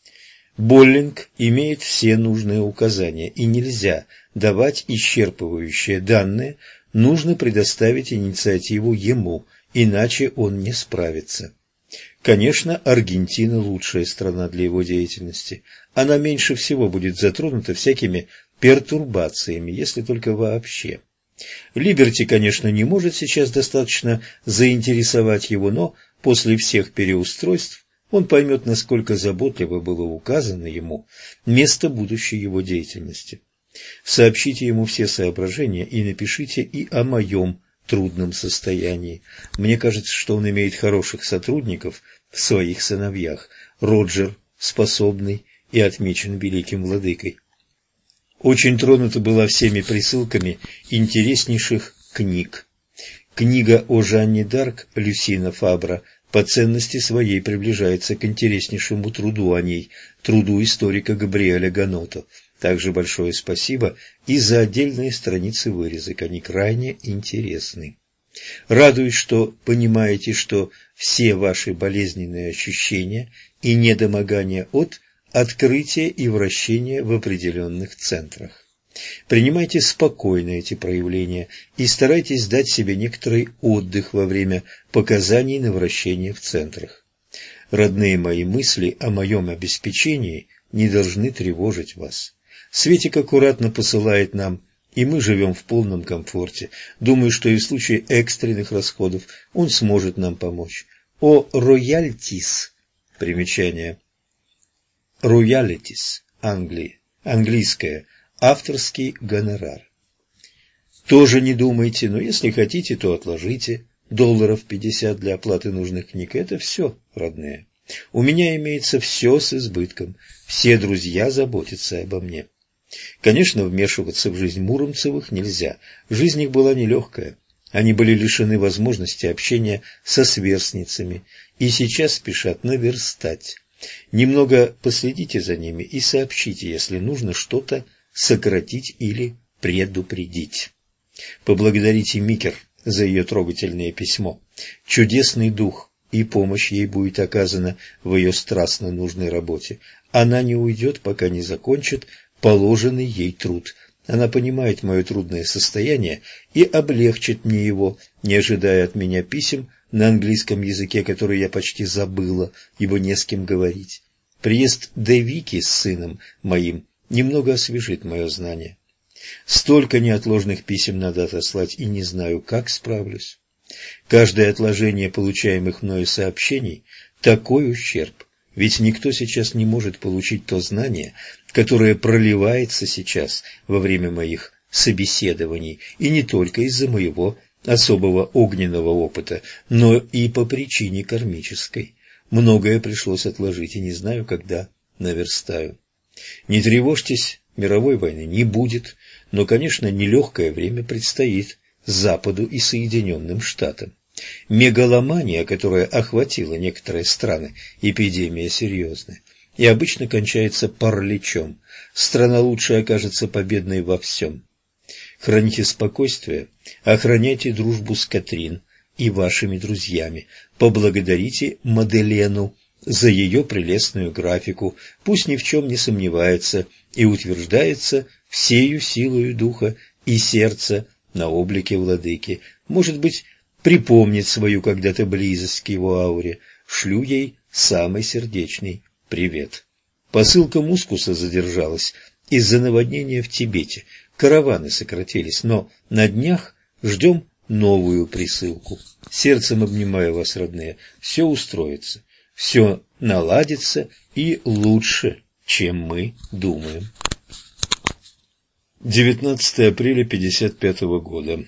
Боллинг имеет все нужные указания, и нельзя давать исчерпывающие данные, нужно предоставить инициативу ему, иначе он не справится. Конечно, Аргентина лучшая страна для его деятельности. Она меньше всего будет затронута всякими пертурбациями, если только вообще. Либерти, конечно, не может сейчас достаточно заинтересовать его, но после всех переустройств он поймет, насколько заботливо было указано ему место будущей его деятельности. Сообщите ему все соображения и напишите и о моем трудном состоянии. Мне кажется, что он имеет хороших сотрудников в своих сыновьях. Роджер способный и отмечен великим владыкой. Очень тронута была всеми присылками интереснейших книг. Книга о Жанне д'Арк Люсина Фабра по ценности своей приближается к интереснейшему труду о ней, труду историка Габриэля Ганото. Также большое спасибо и за отдельные страницы вырезок, они крайне интересны. Радуюсь, что понимаете, что все ваши болезненные ощущения и недомогания от открытия и вращения в определенных центрах. Принимайте спокойно эти проявления и старайтесь дать себе некоторый отдых во время показаний на вращение в центрах. Родные мои, мысли о моем обеспечении не должны тревожить вас. Светик аккуратно посылает нам, и мы живем в полном комфорте. Думаю, что и в случае экстренных расходов он сможет нам помочь. О роялтис, примечание, роялитис, Англии, английское, авторский гонорар. Тоже не думайте, но если хотите, то отложите долларов пятьдесят для оплаты нужных книг. Это все, родные. У меня имеется все с избытком. Все друзья заботятся обо мне. Конечно, вмешиваться в жизнь Муромцевых нельзя. Жизнь их была нелегкая. Они были лишены возможности общения со сверстницами и сейчас спешат наверстать. Немного последите за ними и сообщите, если нужно что-то сократить или предупредить. Поблагодарите Микер за ее трогательное письмо. Чудесный дух, и помощь ей будет оказана в ее страстно нужной работе. Она не уйдет, пока не закончит положенный ей труд. Она понимает мое трудное состояние и облегчит мне его, не ожидая от меня писем на английском языке, который я почти забыла, ибо не с кем говорить. Приезд Девики с сыном моим немного освежит мое знание. Столько неотложных писем надо отослать, и не знаю, как справлюсь. Каждое отложение получаемых мною сообщений – такой ущерб, ведь никто сейчас не может получить то знание, которое проливается сейчас во время моих собеседований, и не только из-за моего особого огненного опыта, но и по причине кармической. Многое пришлось отложить, и не знаю, когда наверстаю. Не тревожьтесь, мировой войны не будет, но, конечно, нелегкое время предстоит Западу и Соединенным Штатам. Мегаломания, которая охватила некоторые страны, эпидемия серьезная, и обычно кончается параличом. Страна лучше окажется победной во всем. Храните спокойствие, охраняйте дружбу с Катрин и вашими друзьями. Поблагодарите Маделену за ее прелестную графику, пусть ни в чем не сомневается и утверждается всею силою духа и сердца на облике владыки. Может быть, припомнит свою когда-то близость к его ауре. Шлю ей самый сердечный привет. Посылка мускуса задержалась из-за наводнения в Тибете. Караваны сократились, но на днях ждем новую присылку. Сердцем обнимаю вас, родные, все устроится, все наладится и лучше, чем мы думаем. девятнадцатое апреля пятьдесят пятого года.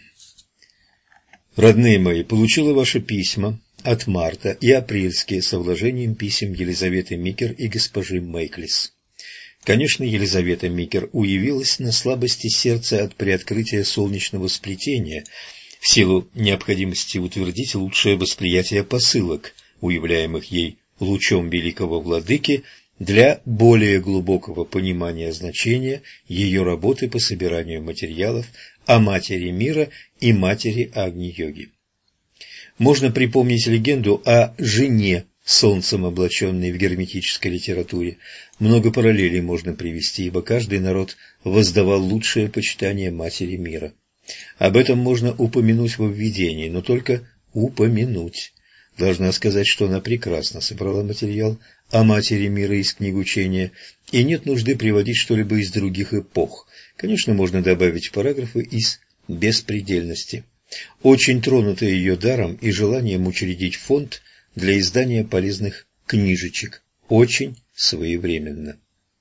Родные мои, получила ваши письма от марта и апрельские со вложением писем Елизаветы Микер и госпожи Мейклис. Конечно, Елизавета Микер уявилась на слабости сердца от приоткрытия солнечного сплетения в силу необходимости утвердить лучшее восприятие посылок, уявляемых ей лучом великого владыки, для более глубокого понимания значения ее работы по собиранию материалов о Матери Мира и Матери Агни-йоги. Можно припомнить легенду о жене, солнцем облаченной в герметической литературе. Много параллелей можно привести, ибо каждый народ воздавал лучшее почитание Матери Мира. Об этом можно упомянуть во введении, но только упомянуть. Должна сказать, что она прекрасно собрала материал о Матери Мира из книг учения, и нет нужды приводить что-либо из других эпох. Конечно, можно добавить параграфы из беспредельности. Очень тронута ее даром и желанием учредить фонд для издания полезных книжечек. Очень своевременно.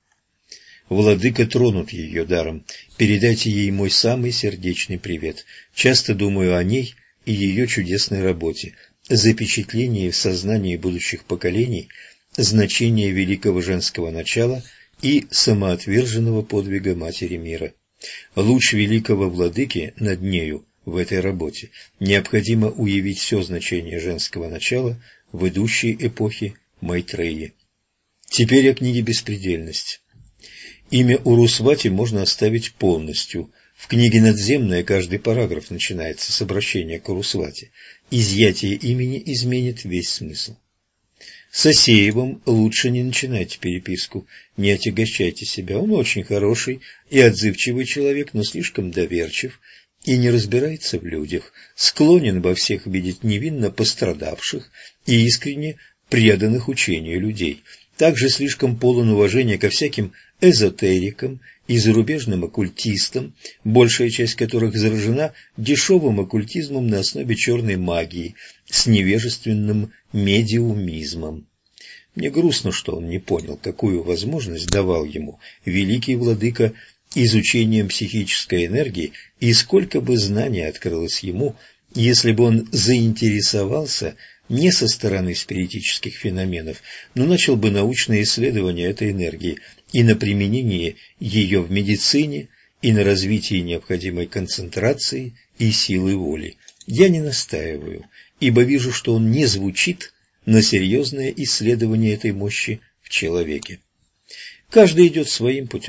Владыка тронут ее даром. Передайте ей мой самый сердечный привет. Часто думаю о ней и ее чудесной работе. Запечатление в сознании будущих поколений значения великого женского начала и самоотверженного подвига Матери Мира. Луч великого владыки над нею в этой работе. Необходимо уявить все значение женского начала в идущей эпохе Майтреи. Теперь о книге «Беспредельность». Имя Урусвати можно оставить полностью. В книге «Надземная» каждый параграф начинается с обращения к Урусвати. Изъятие имени изменит весь смысл. С Асеевым лучше не начинайте переписку, не отягощайте себя. Он очень хороший и отзывчивый человек, но слишком доверчив и не разбирается в людях, склонен во всех видеть невинно пострадавших и искренне преданных учению людей. Также слишком полон уважения ко всяким эзотерикам и зарубежным оккультистам, большая часть которых заражена дешевым оккультизмом на основе черной магии с невежественным медиумизмом. Мне грустно, что он не понял, какую возможность давал ему великий владыка изучением психической энергии, и сколько бы знаний открылось ему, если бы он заинтересовался не со стороны спиритических феноменов, но начал бы научное исследование этой энергии и на применение ее в медицине, и на развитие необходимой концентрации и силы воли. Я не настаиваю, ибо вижу, что он не звучит на серьезное исследование этой мощи в человеке. Каждый идет своим путем,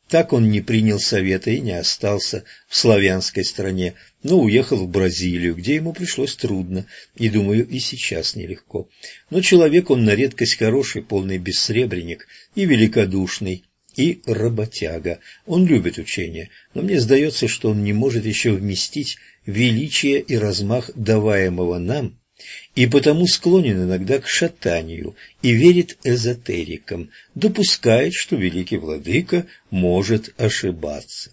Так он не принял совета и не остался в славянской стране, но уехал в Бразилию, где ему пришлось трудно, и, думаю, и сейчас нелегко. Но человек он на редкость хороший, полный бессребренник и великодушный, и работяга. Он любит учение, но мне сдается, что он не может еще вместить величие и размах даваемого нам, и потому склонен иногда к шатанию и верит эзотерикам, допускает, что великий владыка может ошибаться.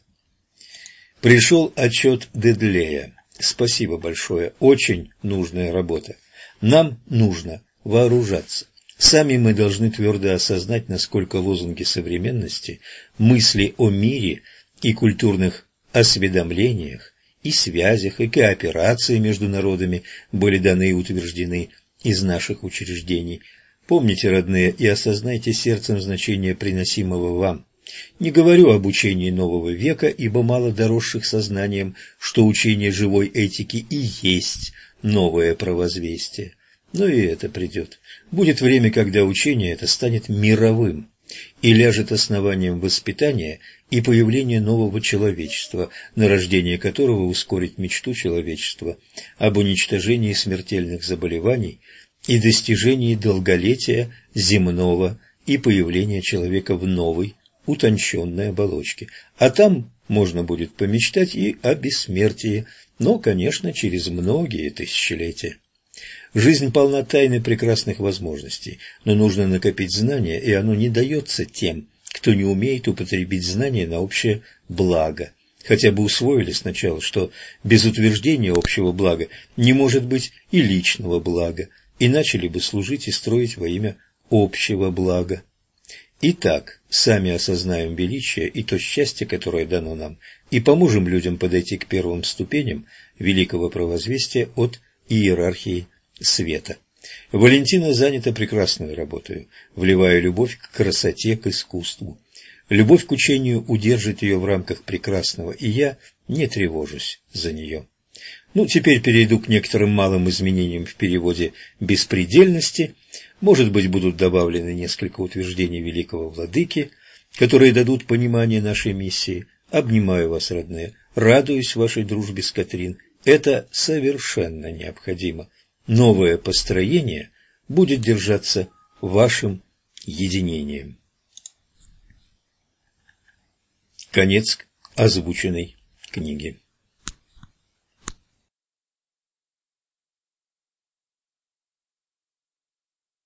Пришел отчет Дедлея. Спасибо большое, очень нужная работа. Нам нужно вооружаться. Сами мы должны твердо осознать, насколько лозунги современности, мысли о мире и культурных осведомлениях, и связях, и кооперации между народами были даны и утверждены из наших учреждений. Помните, родные, и осознайте сердцем значение приносимого вам. Не говорю об учении нового века, ибо мало доросших сознанием, что учение живой этики и есть новое провозвестие. Но и это придет. Будет время, когда учение это станет мировым и ляжет основанием воспитания и появления нового человечества, нарождение которого ускорит мечту человечества об уничтожении смертельных заболеваний и достижении долголетия земного и появления человека в новой, утонченной оболочке. А там можно будет помечтать и о бессмертии, но, конечно, через многие тысячелетия. Жизнь полна тайны прекрасных возможностей, но нужно накопить знания, и оно не дается тем, кто не умеет употребить знания на общее благо. Хотя бы усвоили сначала, что без утверждения общего блага не может быть и личного блага, и начали бы служить и строить во имя общего блага. Итак, сами осознаем величие и то счастье, которое дано нам, и поможем людям подойти к первым ступеням великого провозвестия от иерархии света. Валентина занята прекрасной работой, вливая любовь к красоте, к искусству. Любовь к учению удержит ее в рамках прекрасного, и я не тревожусь за нее. Ну, теперь перейду к некоторым малым изменениям в переводе «беспредельности». Может быть, будут добавлены несколько утверждений великого владыки, которые дадут понимание нашей миссии. Обнимаю вас, родные, радуюсь вашей дружбе с Катрин. Это совершенно необходимо. Новое построение будет держаться вашим единением. Конец озвученной книги.